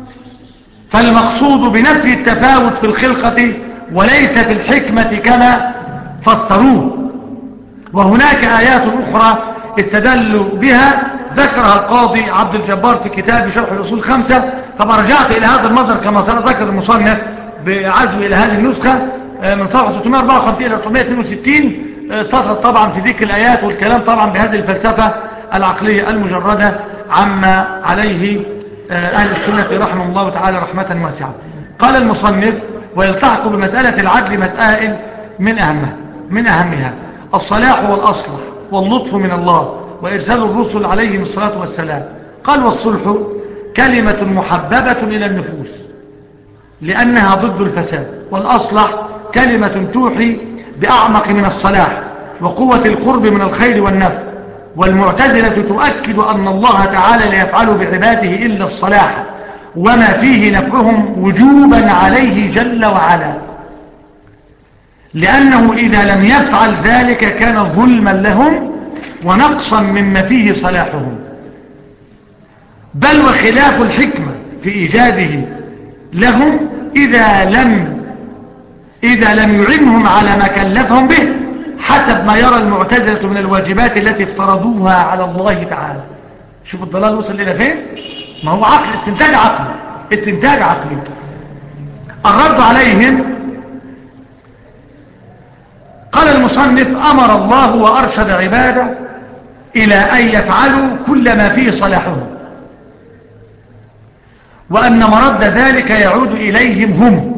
فالمقصود بنفي التفاوت في الخلقة وليس في الحكمة كما فسروه. وهناك آيات أخرى استدلوا بها ذكرها القاضي عبد الجبار في كتاب شرح الأصول الخمسة. طبعا رجعت إلى هذا المصدر كما سنذكر المصنف بعزو إلى هذه النسخة من صفحة 654 إلى 462 سطرت طبعا في ذكر الآيات والكلام طبعا بهذه الفلسفة العقلية المجردة عما عليه أهل السنة رحمه الله تعالى رحمة واسعة. قال المصنف ويلتحق بمسألة العدل مسائل من أهمها الصلاح والأصلح واللطف من الله وإرسال الرسل عليهم الصلاة والسلام. قال والصلح كلمة محببة إلى النفوس لأنها ضد الفساد، والأصلح كلمة توحي بأعمق من الصلاح وقوة القرب من الخير والنفع. والمعتزلة تؤكد أن الله تعالى لا يفعل بعباده إلا الصلاح وما فيه نفعهم وجوبا عليه جل وعلا، لأنه إذا لم يفعل ذلك كان ظلما لهم ونقصا مما فيه صلاحهم، بل وخلاف الحكمة في إيجاده لهم إذا لم يعنهم على ما كلفهم به حسب ما يرى المعتزلة من الواجبات التي افترضوها على الله تعالى. شوف الضلال وصل إلى فين؟ ما هو عقل، استنتاج عقلي. الرد عليهم قال المصنف أمر الله وأرشد عباده إلى أن يفعلوا كل ما فيه صلاحهم، وأن مرد ذلك يعود إليهم هم.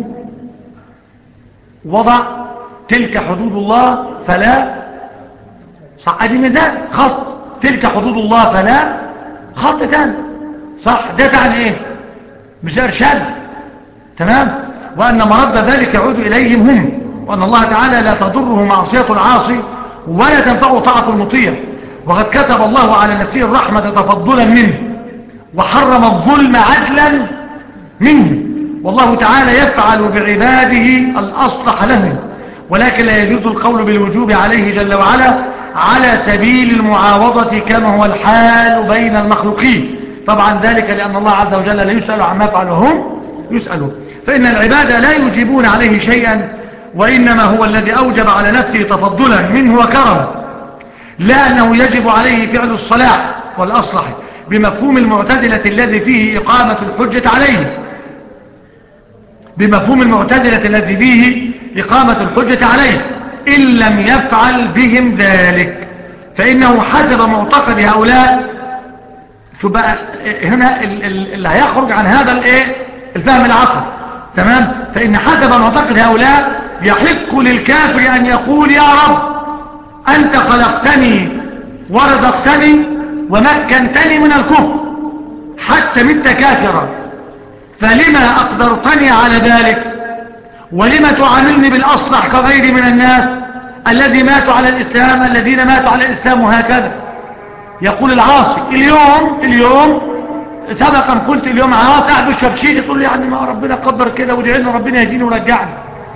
وضع تلك حدود الله فلا صح، ادي ميزان خط، تلك حدود الله فلا خط تاني صح، ده تعني ايه؟ مش ده ارشاد؟ تمام. وأن مرد ذلك يعود إليهم هم، وأن الله تعالى لا تضره معصية العاصي ولا تنفعه طاعة المطيع، وقد كتب الله على نفسه الرحمة تفضلا منه وحرم الظلم عدلا منه، والله تعالى يفعل بعباده الأصلح لهم، ولكن لا يجوز القول بالوجوب عليه جل وعلا على سبيل المعاوضة كما هو الحال بين المخلوقين. طبعا ذلك لأن الله عز وجل لا يسأل عما يفعل وهم يسألون، فإن العباد لا يجيبون عليه شيئا، وإنما هو الذي أوجب على نفسه تفضلا منه وكرما، لا أنه يجب عليه فعل الصلاح والأصلح بمفهوم المعتزلة الذي فيه إقامة الحجة عليه، بمفهوم المعتزلة الذي فيه إقامة الحجة عليه إن لم يفعل بهم ذلك، فإنه حسب معتقد هؤلاء. شو بقى هنا اللي هيخرج عن هذا الفهم العقل، تمام؟ فإن حسب معتقد هؤلاء يحق للكافر أن يقول يا رب أنت خلقتني ورزقتني ومكنتني من الكفر حتى مت كافرا، فلما أقدرتني على ذلك؟ ولما تعاملني بالأصلح كغيري من الناس الذين ماتوا على الإسلام وهكذا. يقول العاصي اليوم سبقا قلت اليوم عاصي قاعد بالشبشير تقول لي يعني ما ربنا قدر كده ودعي لنا ربنا يهديني ورجعني.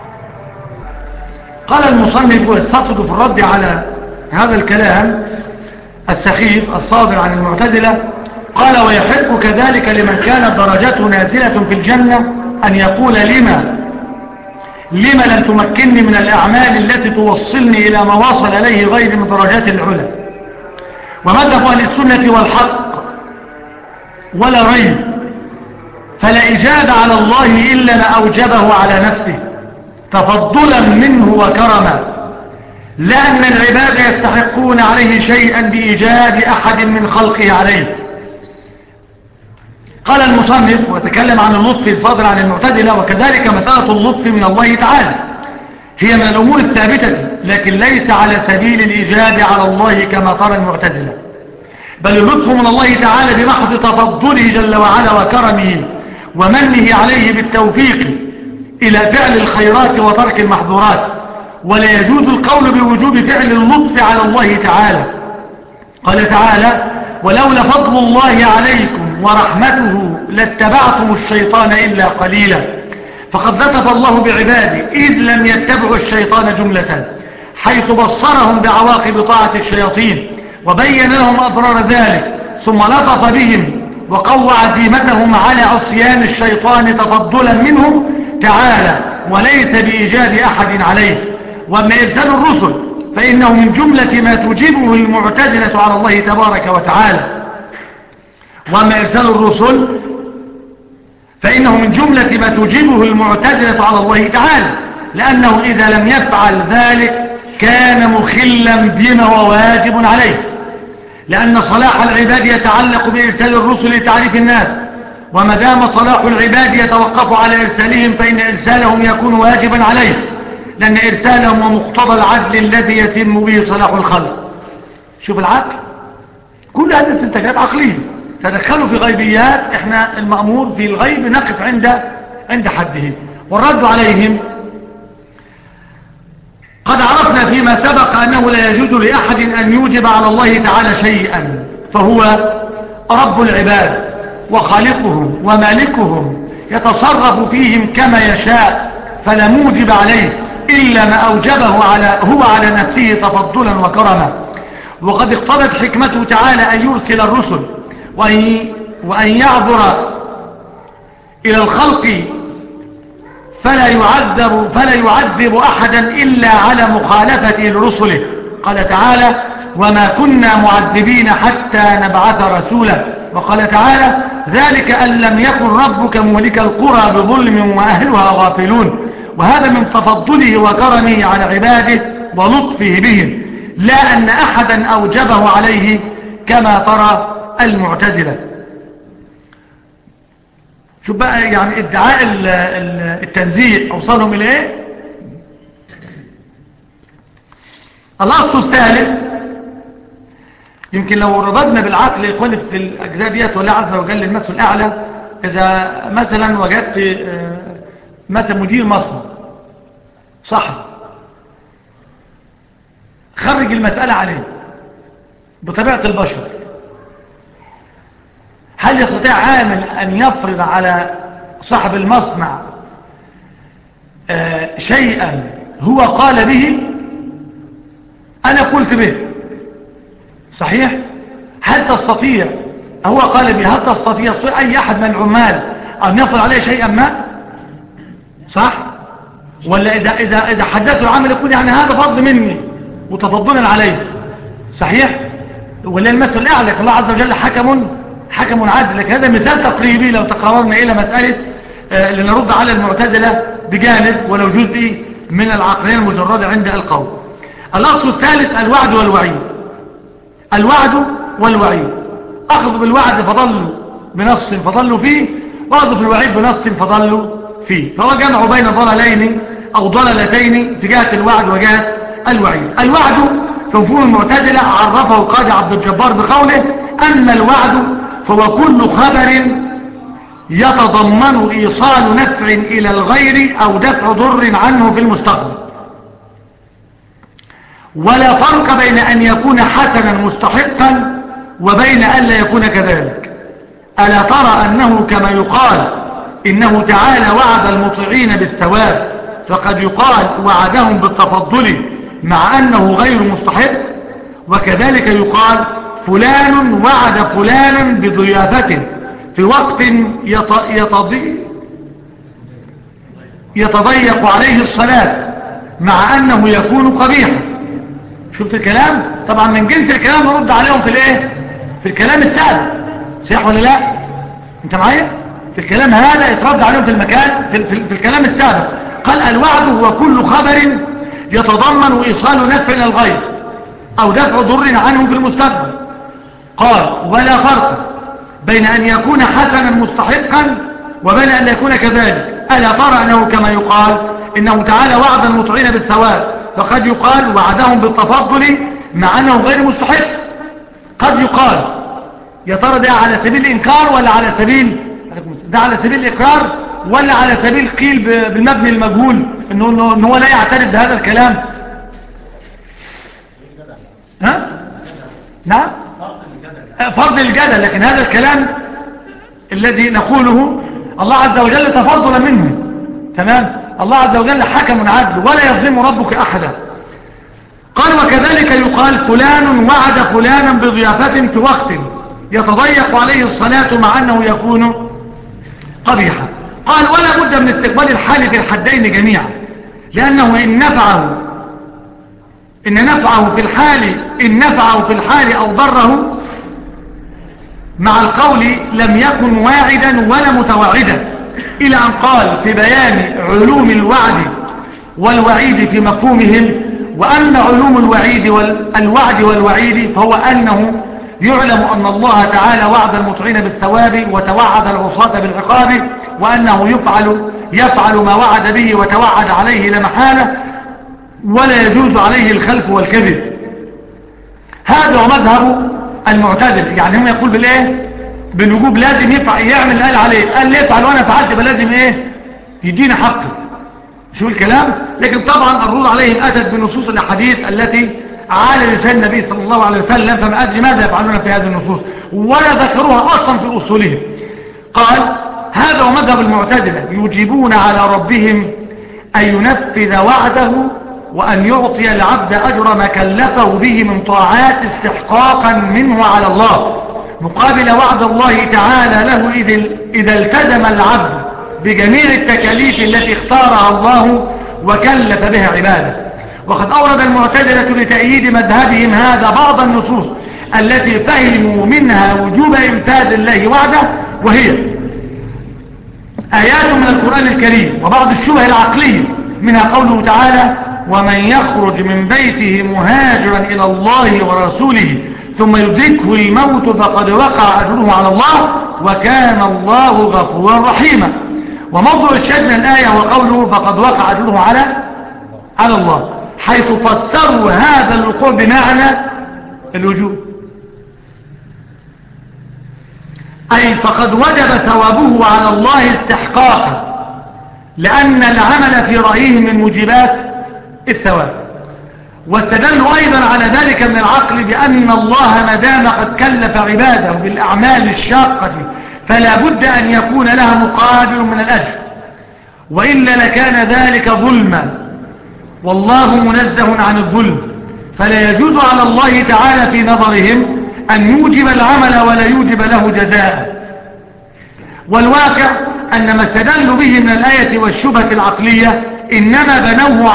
قال المصنف ويستطرد في الرد على هذا الكلام السخيف الصادر عن المعتزلة قال ويحب كذلك لمن كانت درجته نازلة في الجنة أن يقول لما لم تمكنني من الأعمال التي توصلني إلى ما وصل إليه غير من درجات العلا. ومذهب أهل السنة والحق ولا ريب، فلا إجابة على الله إلا ما أوجبه على نفسه تفضلا منه وكرما، لا أن العباد يستحقون عليه شيئا بإيجاب أحد من خلقه عليه. قال المصنف وتكلم عن اللطف الصادر عن المعتزلة، وكذلك مسألة اللطف من الله تعالى هي من الأمور الثابتة، لكن ليس على سبيل الإجابة على الله كما ترى المعتزلة، بل اللطف من الله تعالى بمحض تفضله جل وعلا وكرمه ومنه عليه بالتوفيق إلى فعل الخيرات وترك المحظورات. ولا يجوز القول بوجوب فعل اللطف على الله تعالى. قال تعالى ولولا فضل الله عليكم ورحمته لاتبعتم الشيطان إلا قليلا، فقد لطف الله بعباده إذ لم يتبعوا الشيطان جملة، حيث بصرهم بعواقب طاعة الشياطين وبين لهم أضرار ذلك، ثم لطف بهم وقوى عزيمتهم على عصيان الشيطان تفضلا منه تعالى وليس بإيجاد أحد عليه. وأما إرسال الرسل فإنه من جملة ما توجبه المعتزلة على الله تبارك وتعالى. وأما إرسال الرسل فإنه من جملة ما توجبه المعتزلة على الله تعالى، لأنه إذا لم يفعل ذلك كان مخلا بما هو واجب عليه، لأن صلاح العباد يتعلق بإرسال الرسل لتعريف الناس، وما دام صلاح العباد يتوقف على إرسالهم فإن إرسالهم يكون واجبا عليه، لأن إرسالهم ومقتضى العدل الذي يتم به صلاح الخلق. شوف العقل، كل هذه استنتاجات عقلية، تدخلوا في غيبيات، احنا المأمور في الغيب نقف عند حده. والرد عليهم قد عرفنا فيما سبق أنه لا يجوز لأحد أن يوجب على الله تعالى شيئا، فهو رب العباد وخالقهم ومالكهم يتصرف فيهم كما يشاء، فلا موجب عليه إلا ما أوجبه هو على نفسه تفضلا وكرما. وقد اقتضت حكمته تعالى أن يرسل الرسل وأن يعذر إلى الخلق فلا يعذب أحدا إلا على مخالفته لرسله. قال تعالى وما كنا معذبين حتى نبعث رسولا. وقال تعالى ذلك أن لم يكن ربك مهلك القرى بظلم وأهلها غافلون. وهذا من تفضله وكرمه على عباده ولطفه بهم، لا أن أحدا أوجبه عليه كما ترى المعتزلة. شوف بقى يعني ادعاء التنزيه أوصلهم إلى إيه؟ الأصل الثالث، يمكن لو ربطنا بالعقل يا إخواني في الأجزاء ديت ولا عز وجل المثل الأعلى، إذا مثلا وجدت مثلا مدير مصنع صح، خرج المسألة عليه بطبيعة البشر، هل يستطيع عامل أن يفرض على صاحب المصنع شيئا هو قال به؟ أنا قلت به صحيح؟ هل تستطيع هو قال به، هل تستطيع أي أحد من العمال أن يفرض عليه شيئا ما؟ صح؟ ولا إذا حدثوا العمل يقول يعني هذا فضل مني وتفضلا عليه، صحيح؟ ولا المثل الأعلى الله عز وجل حكم عادل. لكن هذا مثال تقريبي لو تقررنا إلى مسألة لنرد على المعتزلة بجانب ولو جزئي من العقلية المجردة عند القول. الأصل الثالث الوعد والوعيد. الوعد والوعيد، أخذ بالوعد فضلوا بنص فضلوا فيه، وأخذ بالوعيد بنص فضلوا فيه، فهو جمع بين ضلالين أو ضلالتين في جهة الوعد وجهة الوعيد. الوعد في مفهوم المعتزلة عرفه القاضي عبد الجبار بقوله أما الوعد فهو كل خبر يتضمن إيصال نفع إلى الغير أو دفع ضر عنه في المستقبل، ولا فرق بين أن يكون حسنا مستحقا وبين أن لا يكون كذلك. ألا ترى أنه كما يقال إنه تعالى وعد المطيعين بالثواب، فقد يقال وعدهم بالتفضل مع أنه غير مستحق، وكذلك يقال فلان وعد فلان بضيافته في وقت يتضيق عليه الصلاة مع أنه يكون قبيحا. شفت الكلام؟ طبعا من جنس الكلام نرد عليهم في الايه؟ في الكلام السابق. صحيح ولا لا؟ انت معايا؟ في الكلام هذا يترد عليهم في المكان في الكلام السابق. قال الوعد هو كل خبر يتضمن إيصال نفع إلى الغير أو دفع ضر عنه في المستقبل. قال ولا فرق بين أن يكون حسنا مستحقا وبين أن يكون كذلك. ألا ترى أنه كما يقال إنه تعالى وعد المطيعين بالثواب، فقد يقال وعدهم بالتفضل مع أنه غير مستحق. قد يقال يا ترى ده على سبيل الإنكار ولا على سبيل ده على سبيل الإقرار ولا على سبيل قيل بالمبني المجهول إنه هو لا يعترف بهذا الكلام؟ ها؟ نعم؟ فرض الجدل. لكن هذا الكلام الذي نقوله الله عز وجل تفضلا منه. تمام؟ الله عز وجل حكم عدل ولا يظلم ربك أحدا. قال وكذلك يقال فلان وعد فلانا بضيافة في وقت يتضيق عليه الصلاة مع أنه يكون قبيحا. قال ولا بد من استقبال الحال في الحدين جميعا، لأنه إن نفعه في الحال أو ضره مع القول لم يكن واعدا ولا متوعدا، إلى أن قال في بيان علوم الوعد والوعيد في مفهومهم. وأن علوم الوعد والوعيد فهو أنه يعلم أن الله تعالى وعد المطيعين بالثواب وتوعد العصاة بالعقاب، وأنه يفعل ما وعد به وتوعد عليه لا محالة، ولا يجوز عليه الخلف والكذب. هذا هو مذهب المعتزلة. يعني هم يقول بالايه؟ بالوجوب، لازم يعمل اللي قال عليه. قال لي يفعل وانا فعلت يبقى لازم ايه؟ يدينا حقه. شو الكلام؟ لكن طبعا الرد عليهم اتت بنصوص الاحاديث التي على لسان النبي صلى الله عليه وسلم، فما ادري ماذا يفعلون في هذه النصوص ولا ذكروها اصلا في اصولهم. قال هذا هو مذهب المعتزلة، يجيبون على ربهم ان ينفذ وعده وأن يعطي العبد أجر ما كلفه به من طاعات استحقاقا منه على الله، مقابل وعد الله تعالى له إذا التزم العبد بجميع التكاليف التي اختارها الله وكلف بها عباده. وقد أورد المعتزلة لتأييد مذهبهم هذا بعض النصوص التي فهموا منها وجوب إنفاذ الله وعده، وهي آيات من القرآن الكريم وبعض الشبه العقلية، منها قوله تعالى ومن يخرج من بيته مهاجرا إلى الله ورسوله ثم يدركه الموت فقد وقع أجره على الله وكان الله غفورا رحيما. وموضوع الشاهد من الآية وقوله فقد وقع أجره على الله، حيث فسروا هذا الوقوع بمعنى الوجوب، أي فقد وجب ثوابه على الله استحقاقا، لأن العمل في رأيهم من موجبات الثواب. واستدلوا أيضا على ذلك من العقل بأن الله ما دام قد كلف عباده بالأعمال الشاقة فلا بد أن يكون لها مقابل من الأجر، وإلا لكان ذلك ظلما، والله منزه عن الظلم، فلا يجوز على الله تعالى في نظرهم أن يوجب العمل ولا يوجب له جزاء. والواقع أن ما استدلوا به من الآية والشبهة العقلية إنما بنوه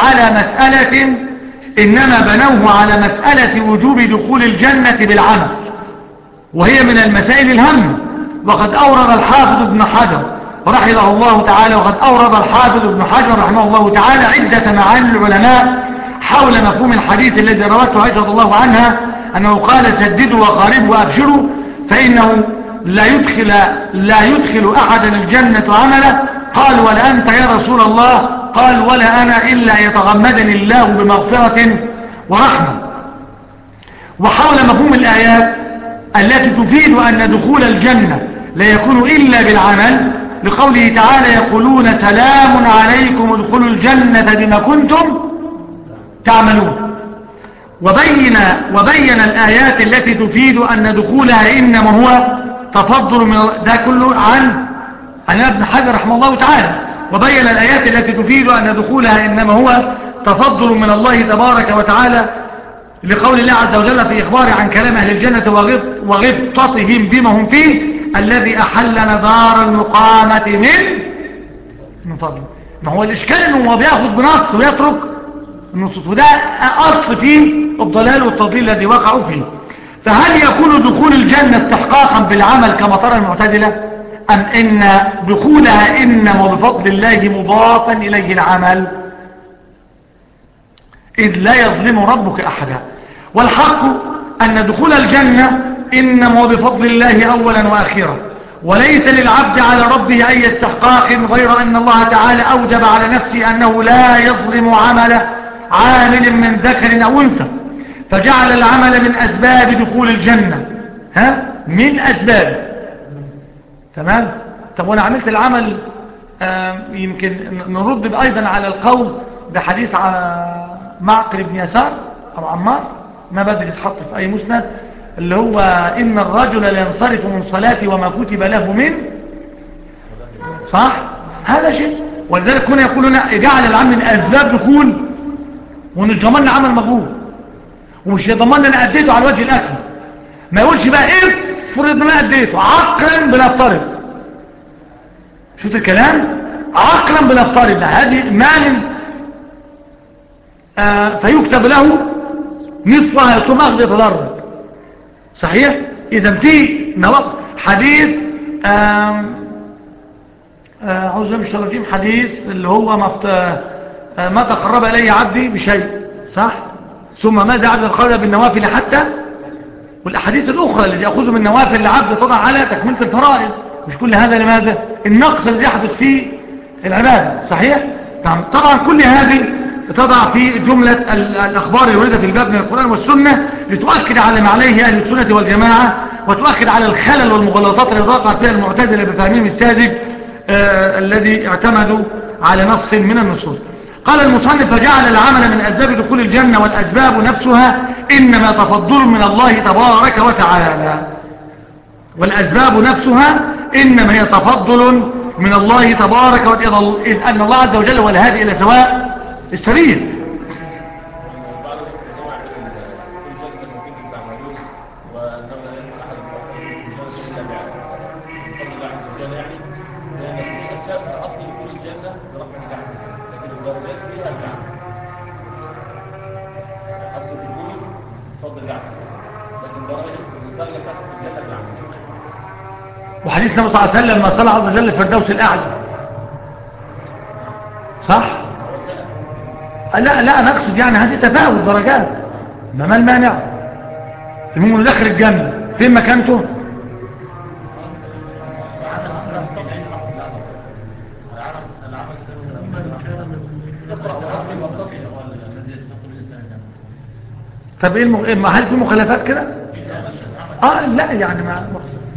على مسألة وجوب دخول الجنة بالعمل، وهي من المسائل الهامة. وقد أورد الحافظ ابن حجر رحمه الله تعالى رحمه الله تعالى عدة معاني العلماء حول مفهوم الحديث الذي روته عائشة رضي الله عنها أنه قال سددوا وقاربوا وأبشروا فإنه لا يدخل أحدا الجنة عمله. قال ولا أنت يا رسول الله؟ قال ولا أنا إلا يتغمدني الله بمغفرة ورحمة. وحول مفهوم الآيات التي تفيد أن دخول الجنة لا يكون إلا بالعمل، لقوله تعالى يقولون سلام عليكم ادخلوا الجنة بما كنتم تعملون. وبين الآيات التي تفيد أن دخولها إنما هو تفضل من ده كله عن ابن حجر رحمه الله تعالى. وبين الآيات التي تفيد أن دخولها إنما هو تفضل من الله تبارك وتعالى لقول الله عز وجل في إخباره عن كلام أهل الجنة وغبطتهم بما هم فيه الذي أحلنا دار المقامة من فضله. ما هو الإشكال أنه هو بياخد بنص ويترك النصوص، وده أصل فيه الضلال والتضليل الذي وقعوا فيه. فهل يكون دخول الجنة استحقاقا بالعمل كما ترى المعتزلة، أم إن دخولها إنما بفضل الله مضافا إليه العمل، إذ لا يظلم ربك أحدا؟ والحق أن دخول الجنة إنما بفضل الله أولا وأخيرا، وليس للعبد على ربه أي استحقاق، غير أن الله تعالى أوجب على نفسه أنه لا يظلم عامل من ذكر أو أنثى، فجعل العمل من أسباب دخول الجنة، من أسباب. تمام. طب وانا عملت العمل، يمكن نرد أيضا على القول بحديث معقل بن يسار أو عمار، ما بدل يتحط في أي مسند، اللي هو إن الرجل لينصرف من صلاته وما كتب له من، صح؟ هذا شيء. ولذلك هنا يقولون اجعل العمل من أسباب دخول، ومش ضمننا عمل مقبول، ومش ضمننا أنا أديته على وجه الأكمل. ما يقولش بقى افرض أنا أديته عقلا بنفترض. شوف الكلام، عقلا بنفترض هذه ما من فيكتب له نصفها ثم أخذ يتضرر. صحيح؟ إذا في حديث عاوز مش ترجيم حديث اللي هو ما تقرب إلي عبدي بشيء، صح؟ ثم ماذا عبد القرب بالنوافل حتى، والأحاديث الأخرى التي يأخذ من نوافل العبد تضع على تكملة الفرائض. مش كل هذا لماذا؟ النقص الذي يحدث في العبادة. صحيح؟ طبعا كل هذه تضع في جملة الأخبار الواردة في الباب من القرآن والسنة لتؤكد على ما عليه أهل السنة والجماعة، وتؤكد على الخلل والمغالطات التي وقعت فيها المعتزلة بفهمهم الساذج الذي اعتمدوا على نص من النصوص. قال المصنف: فجعل العمل من أسباب دخول الجنة، والأسباب نفسها إنما تفضل من الله تبارك وتعالى. والأسباب نفسها إنما هي تفضل من الله تبارك وتعالى، إذ أن الله عز وجل هو الهادي إلى سواء السبيل. وحديث النبي صلى الله عليه وسلم: ما صلى عز وجل الفردوس الأعلى، صح؟ لا أنا أقصد يعني هذه تفاوت درجات، ما المانع؟ المهم انه داخل الجنة، فين مكانته؟ طب ايه هل في مخالفات كده؟ لا يعني ما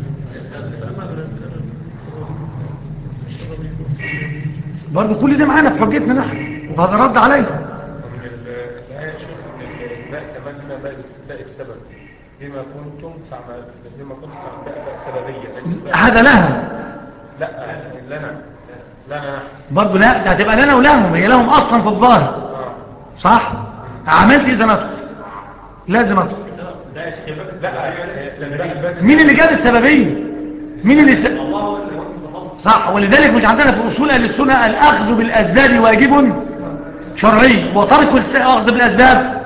برضه كل ده معانا في حجتنا نحن، وهذا رد عليه. الآية شوف إن الباء كمان باء السبب بما كنتم تعمل، بما كنتم تعمل باء سببية. هذا لها لا لنا برضه، لا ده هتبقى لنا ولهم، هي لهم أصلا في الظاهر. صح؟ عملت إذا ندخل لازم أدخل. مين اللي جاب السببية؟ مين اللي صح؟ ولذلك مش عندنا في أصول أهل السنة الأخذ بالأسباب واجب شرعي، وترك الأخذ بالأسباب.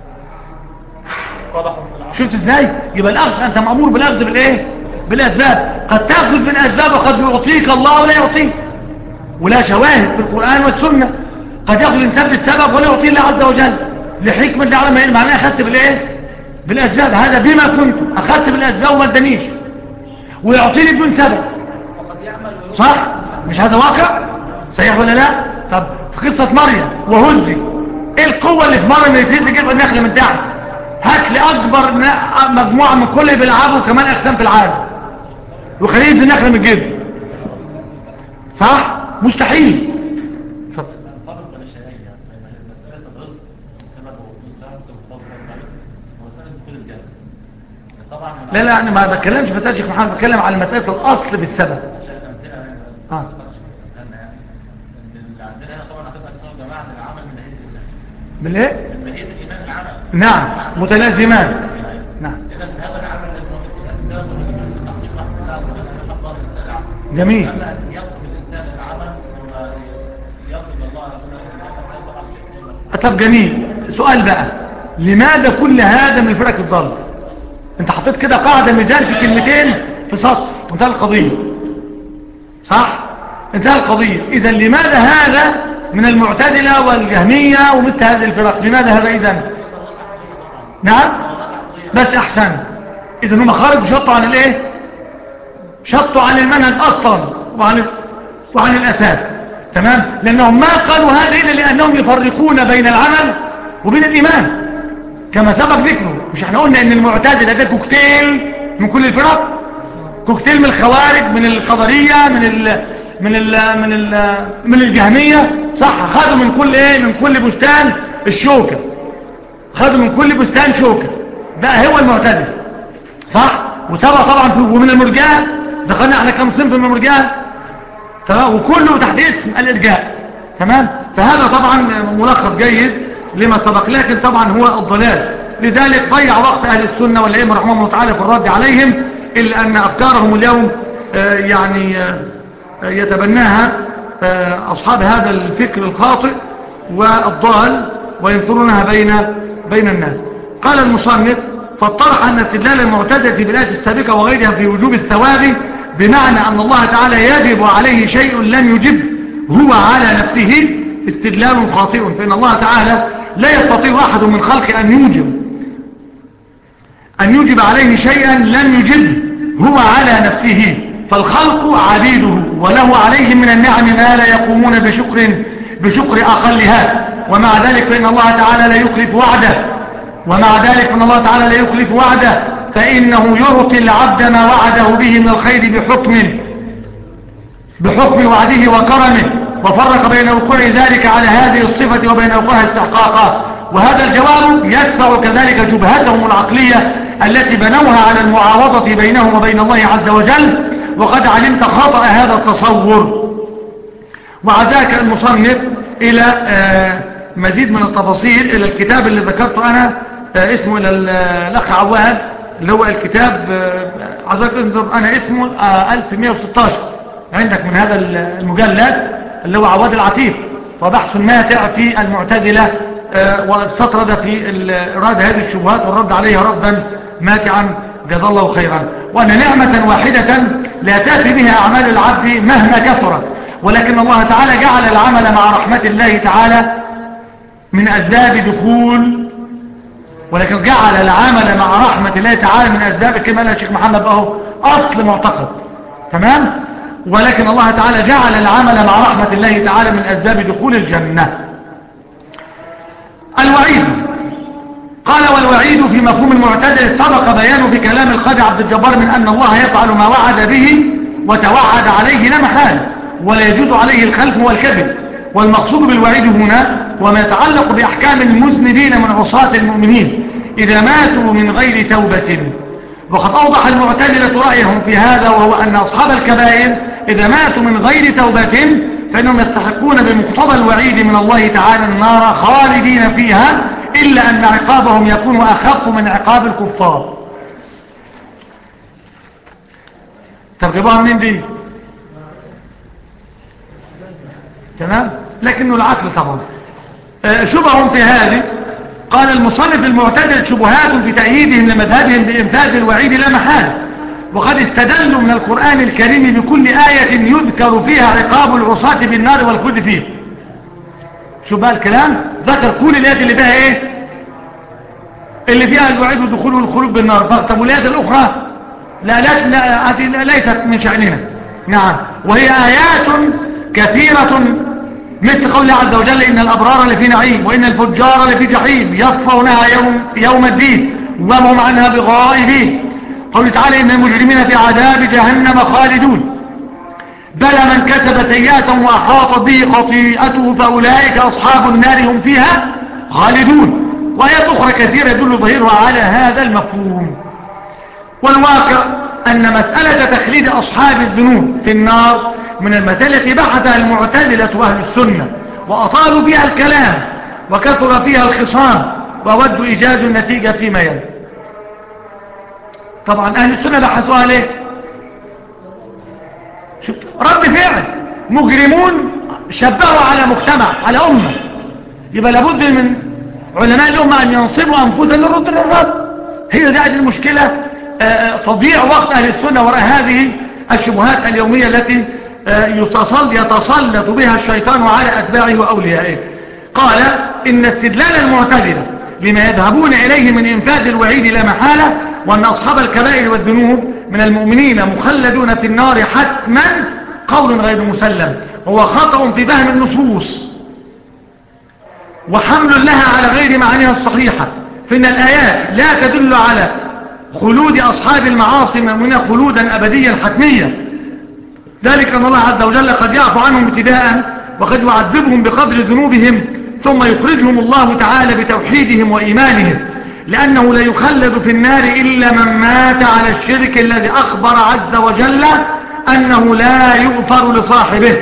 شفت ازاي؟ يبقى الأخذ أنت مأمور بالأخذ بالإيه؟ بالأسباب. قد تأخذ بالأسباب وقد يعطيك الله ولا يعطيك، ولا شواهد في القرآن والسنة. قد يأخذ الإنسان بالسبب ولا يعطيه الله عز وجل لحكمة لعلم معناه أخذت بالإيه؟ بالأسباب. هذا بما كنت أخذت بالأسباب وما ادانيش، ويعطيني بدون سبب. صح؟ مش هذا واقع؟ صحيح ولا لا؟ طب في قصة مريم وهزي، ايه القوة اللي في مريم اللي تجيب النخلة من تحت؟ هات لي أكبر مجموعة من كل اللي بيلعبوا كمان أقسام في العالم وخليه يدي النخلة من الجيب. صح؟ مستحيل. لا أنا ما بتكلمش في مسألة شيخ محمد، بتكلم على مسألة الأصل بالسبب. بالايه؟ نعم متلازمان. نعم جميل. طب جميل، سؤال بقى، لماذا كل هذا من الفرق الضالة؟ انت حطيت كده قاعدة ميزان في كلمتين في سطر، انتهى القضية صح؟ انتهى القضية. اذا لماذا هذا من المعتزلة والجهمية ومثل هذه الفرق؟ لماذا هذا اذا؟ نعم بس احسن. اذا هم خارج شطوا عن الايه؟ شطوا عن المنهج اصلا وعن الاساس. تمام، لانهم ما قالوا هذا الا لانهم يفرقون بين العمل وبين الايمان كما سبق ذكره. مش احنا قلنا ان المعتزله ده كوكتيل من كل الفرق، كوكتيل من الخوارج، من القدريه، من الجهميه، صح؟ خدوا من كل ايه؟ من كل بستان الشوكه، خدوا من كل بستان شوكه. ده هو المعتزله صح؟ وسبق طبعا ومن المرجئه دخلنا على كم صنف من المرجئه، تمام، وكله تحت اسم الارجاء. تمام، فهذا طبعا ملخص جيد لما سبق، لكن طبعا هو الضلال. لذلك ضيع وقت اهل السنه والائمه رحمهم الله تعالى في الرد عليهم، الا ان افكارهم اليوم يتبناها اصحاب هذا الفكر الخاطئ والضال وينثرونها بين الناس. قال المصنف: فاطرح ان استدلال المعتزله بالايات السابقه وغيرها في وجوب الثواب بمعنى ان الله تعالى يجب عليه شيء لم يجب هو على نفسه استدلال خاطئ، فان الله تعالى لا يستطيع احد من خلقه ان يوجب عليه شيئا لم يجب هو على نفسه، فالخلق عبيده وله عليهم من النعم ما لا يقومون بشكر اقلها، ومع ذلك فان الله تعالى لا يخلف وعده، فإنه يعطي العبد ما وعده به من الخير بحكم وعده وكرمه، وفرق بين وقوع ذلك على هذه الصفة وبين وقوعها استحقاقا. وهذا الجواب يدفع كذلك شبهتهم العقلية التي بنوها على المعاوضة بينهم وبين الله عز وجل، وقد علمت خطأ هذا التصور. وعزاك المصنف إلى مزيد من التفاصيل إلى الكتاب اللي ذكرته أنا اسمه إلى الأخ عواد، اللي هو الكتاب عزاك انظر أنا اسمه 1116 عندك من هذا المجلد، اللي هو عواد العتيق، وبحث ماتع في المعتزلة، واستطرد في إرادة هذه الشبهات والرد عليها ردا ماتعا جزا الله خيرا. وأن نعمة واحدة لا تأتي بها أعمال العبد مهما كثرت، ولكن الله تعالى جعل العمل مع رحمة الله تعالى من أسباب دخول، ولكن جعل العمل مع رحمة الله تعالى من أسباب، كما قال الشيخ محمد بقى أصل معتقد. تمام، ولكن الله تعالى جعل العمل مع رحمة الله تعالى من أسباب دخول الجنة. الوعيد قال: والوعيد في مفهوم المعتزلة سبق بيانه في كلام القاضي عبد الجبار من أن الله يفعل ما وعد به وتوعد عليه لا محالة، ولا يجوز عليه الخلف والكذب. والمقصود بالوعيد هنا وما يتعلق بأحكام المذنبين من عصاة المؤمنين إذا ماتوا من غير توبة. وقد أوضح المعتزلة رأيهم في هذا، وهو أن أصحاب الكبائر إذا ماتوا من غير توبة فإنهم يستحقون بمقتضى الوعيد من الله تعالى النار خالدين فيها، إلا أن عقابهم يكون أخف من عقاب الكفار. طب جابوها منين دي؟ تمام، لكنه العقل طبعا. شبههم في هذه، قال المصنف: المعتزلة شبهات في تأييدهم لمذهبهم بإنفاذ الوعيد لا محالة، وقد استدلوا من القرآن الكريم بكل آية يذكر فيها عقاب العصاة بالنار والخلد فيه. شو بقى الكلام؟ ذكر كل الآيات اللي فيها ايه؟ اللي فيها الوعيد والدخول والخروج بالنار. طب والآيات الأخرى لا ليست من شأننا. نعم، وهي آيات كثيرة، مثل قول الله عز وجل: إن الأبرار لفي نعيم وإن الفجار لفي جحيم يصلونها يوم الدين وهم عنها بغائبين. قوله تعالى: إن المجرمين في عذاب جهنم خالدون. بلى من كسب سيئة وأحاط به خطيئته فأولئك أصحاب النار هم فيها خالدون. وآيات أخرى كثيرة يدل ظهيرها على هذا المفهوم. والواقع أن مسألة تخليد أصحاب الذنوب في النار من المسائل التي بحثها المعتزلة وأهل السنة وأطالوا بها الكلام، وكثر فيها الخصام وود إيجاد النتيجة فيما يلي. طبعا أهل السنة بحثوها ليه؟ رد فعل مجرمون شبهوا على مجتمع، على أمة، يبقى لابد من علماء الأمة أن ينصبوا أنفسهم للرد للرد. هي دي المشكلة. تضييع وقت أهل السنة وراء هذه الشبهات اليومية التي يتسلط بها الشيطان على أتباعه وأوليائه. قال إن استدلال المعتزلة لما يذهبون إليه من إنفاذ الوعيد لا محالة، وأن أصحاب الكبائر والذنوب من المؤمنين مخلدون في النار حتما، قول غير مسلم، وهو خطأ في فهم النصوص وحمل لها على غير معانيها الصحيحة، فإن الآيات لا تدل على خلود أصحاب المعاصي من خلودا أبديا حتميا، ذلك أن الله عز وجل قد يعفو عنهم ابتداء وقد يعذبهم بقدر ذنوبهم، ثم يخرجهم الله تعالى بتوحيدهم وإيمانهم، لأنه لا يخلد في النار إلا من مات على الشرك الذي أخبر عز وجل أنه لا يغفر لصاحبه.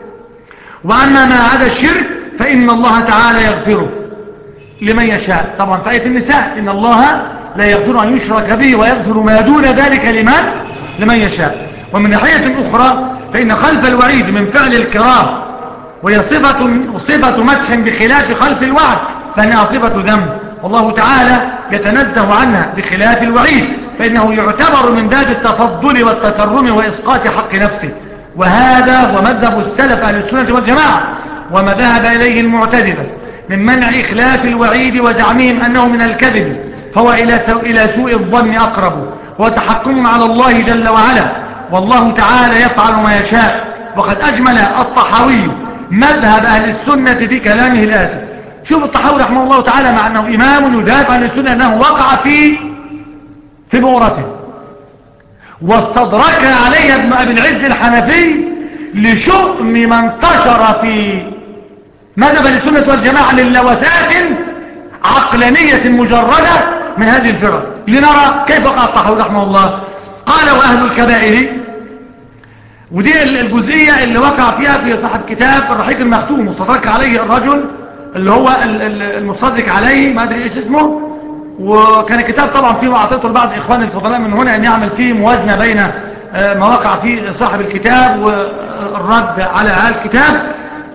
وأما ما عدا الشرك فإن الله تعالى يغفره لمن يشاء. طبعا في آية النساء إن الله لا يغفر أن يشرك به ويغفر ما دون ذلك لمن يشاء. ومن ناحية أخرى فإن خلف الوعيد من فعل الكرام، وهي صفة مدح بخلاف خلف الوعد، فإنها صفة ذنب، والله تعالى يتنزه عنها بخلاف الوعيد، فإنه يعتبر من باب التفضل والتكرم وإسقاط حق نفسه. وهذا هو مذهب السلف أهل السنة والجماعة، وما ذهب إليه المعتزلة من منع إخلاف الوعيد وزعمهم أنه من الكذب، فهو إلى سوء الظن أقرب، وتحكم على الله جل وعلا، والله تعالى يفعل ما يشاء. وقد أجمل الطحاوي مذهب أهل السنة في كلامه الآتي. شوف الطحاوي رحمه الله تعالى، مع أنه إمام يدافع عن السنة، أنه وقع في بؤرته واستدرك عليه ابن أبي العز الحنفي لشؤم ما انتشر في مذهب السنة والجماعة للوثات عقلانية مجردة من هذه الفرق. لنرى كيف وقع الطحاوي رحمه الله. قال وأهل الكبائر، ودي الجزئية اللي وقع فيها في صاحب كتاب الرحيق المختوم، واستدرك عليه الرجل اللي هو المستدرك عليه ما أدري إيش اسمه، وكان الكتاب طبعا فيه وأعطيته لبعض إخوان الفضلاء من هنا أن يعمل فيه موازنة بين ما وقع فيه صاحب الكتاب والرد على هذا الكتاب.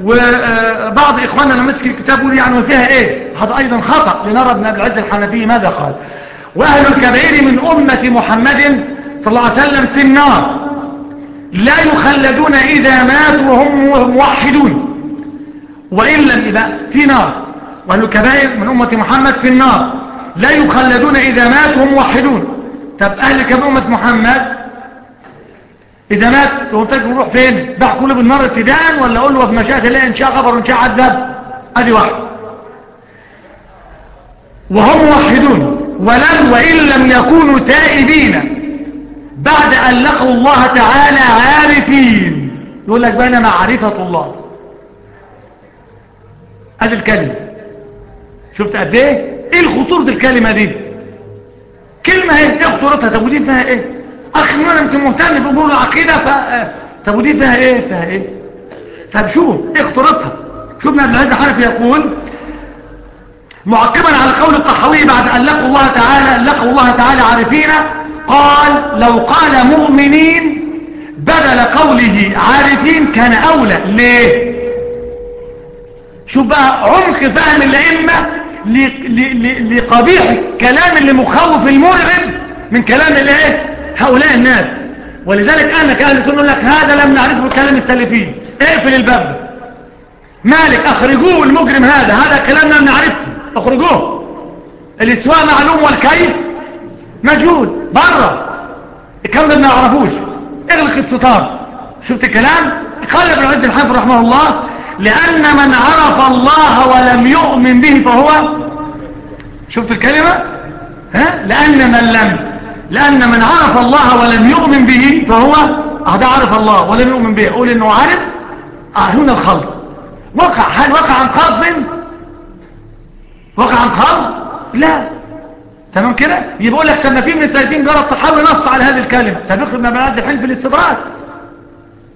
وبعض إخواننا لما مسك الكتاب يقول يعني وفيها إيه، هذا أيضا خطأ. لنرى ابن أبي العز الحنفي ماذا قال. وأهل الكبائر من أمة محمد صلى الله عليه وسلم في النار لا يخلدون إذا ماتوا وهم موحدون، وإن لم يبقى في نار. وأهل الكبائر من أمة محمد في النار لا يخلدون إذا ماتوا وهم موحدون. طب أهل كبائر أمة محمد إذا مات ينتج نروح فين؟ بحكوا له بالنار ابتداء، ولا أقول له في مشاهد الله إن شاء غفر وإن شاء عذب؟ أدي واحد. وهم موحدون وإن لم يكونوا تائبين بعد أن لقوا الله تعالى عارفين. يقول لك بين معرفة الله، هذه الكلمة. شفت قد ايه الخطورة الكلمة دي؟ كلمة ايه خطورتها؟ طب ودي فيها ايه؟ اخي انا يمكن مهتم بامور العقيدة، طب ودي فيها ايه؟ طب شوف ايه خطورتها. شوفنا ابن العز الحنفي يقول معقبا على قول الطحاوي بعد أن لقوا الله تعالى عارفين، قال لو قال مؤمنين بدل قوله عارفين كان أولى. ليه؟ شوف بقى عمق فهم الأئمة لقبيح الكلام اللي مخوف المرعب من كلام هؤلاء الناس. ولذلك أنا كأهل السنة لك هذا لم نعرفه كلام السلفيين. اقفل الباب مالك، أخرجوه المجرم هذا كلام لم نعرفه، أخرجوه. الاستواء معلوم والكيف مجهول، بره الكلام ده ما نعرفوش، اغلق الستار. شفت الكلام؟ قال ابن عز الحنفي رحمه الله لأن من عرف الله ولم يؤمن به فهو، شفت الكلمة؟ لأن من عرف الله ولم يؤمن به فهو، هذا عرف الله ولم يؤمن به، قول انه عارف. هنا الخلط وقع. هل وقع عن قصد؟ وقع عن قصد؟ لا. تمام كده؟ يبقى لك لما في من السيدين جرى الطحاوي نص على هذه الكلمة، طب يخرج من بلاد الحلم في الاستدراك.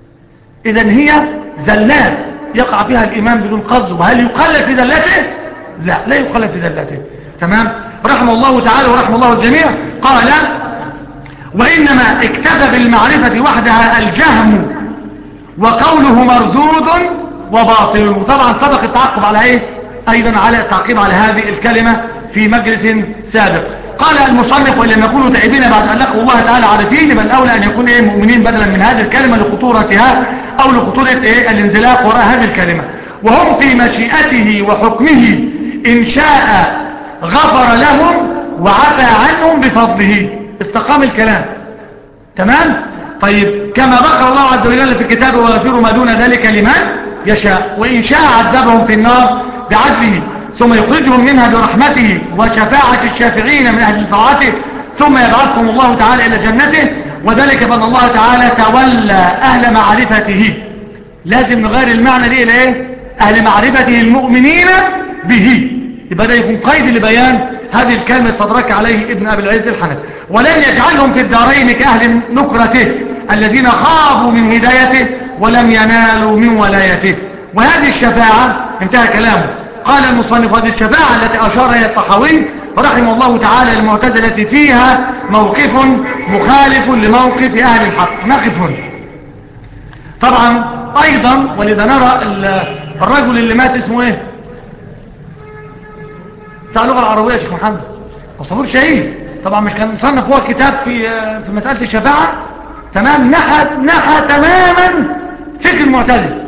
إذن هي زلات يقع فيها الإمام بدون قصد، وهل يقلد في زلاته؟ لا يخالف في ذلته. تمام. رحمه الله تعالى ورحمه الله الجميع. قال وإنما اكتفى بالمعرفة وحدها الجهم وقوله مردود وباطل. وطبعا سبق التعقب على ايه ايضا على التعقيب على هذه الكلمة في مجلس سابق. قال المصنف وإن لم يكونوا تعبين بعد أن لقوا الله تعالى عارفين بل أولى أن يكون مؤمنين بدلا من هذه الكلمة لخطورتها أو لخطورة الانزلاق وراء هذه الكلمة. وهم في مشيئته وحكمه إن شاء غفر لهم وعفى عنهم بفضله. استقام الكلام. تمام. طيب كما ذكر الله عز وجل في الكتاب ويغفر ما دون ذلك لمن يشاء وإن شاء عذبهم في النار بعدله ثم يخرجهم منها برحمته وشفاعة الشافعين من أهل طاعته ثم يبعثهم الله تعالى إلى جنته وذلك بأن الله تعالى تولى أهل معرفته. لازم نغير المعنى دي إلى إيه؟ أهل معرفته المؤمنين به. يبقى ده يكون قيد لبيان هذه الكلمة صدرك عليه ابن أبي العز الحنفي. ولم يجعلهم في الدارين كأهل نكرته الذين خابوا من هدايته ولم ينالوا من ولايته. وهذه الشفاعة انتهى كلامه. قال المصنف هذه الشفاعة التي أشار إلى الطحاوي رحمه الله تعالى المعتزلة فيها موقف مخالف لموقف أهل الحق. نقف هنا. طبعا أيضا ولذا نرى الرجل اللي مات اسمه ايه بتاع اللغة العربية يا شيخ محمد وصبور شهيد. طبعا مش كان مصنف هو كتاب في مسألة الشفاعة. تمام. نحى تماما فكر المعتزلة.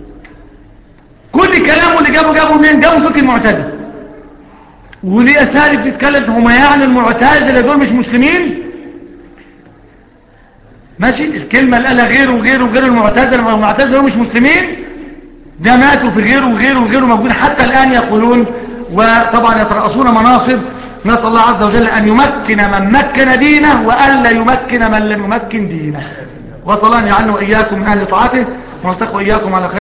كل كلامه اللي جابه منين؟ جابه فكر المعتزلة. وليه أسالف تتكلم هما يعني المعتزلة دول مش مسلمين؟ ماشي. الكلمة اللي قالها غير المعتزلة المعتزلة دول مش مسلمين. ده ماتوا في غيره موجود حتى الآن يقولون وطبعا يترأسون مناصب. نسأل الله عز وجل أن يمكن من مكن دينه وألا يمكن من لم يمكن دينه. وصلى الله يجعلنا وإياكم من أهل طاعته ونلتقي وإياكم على خير.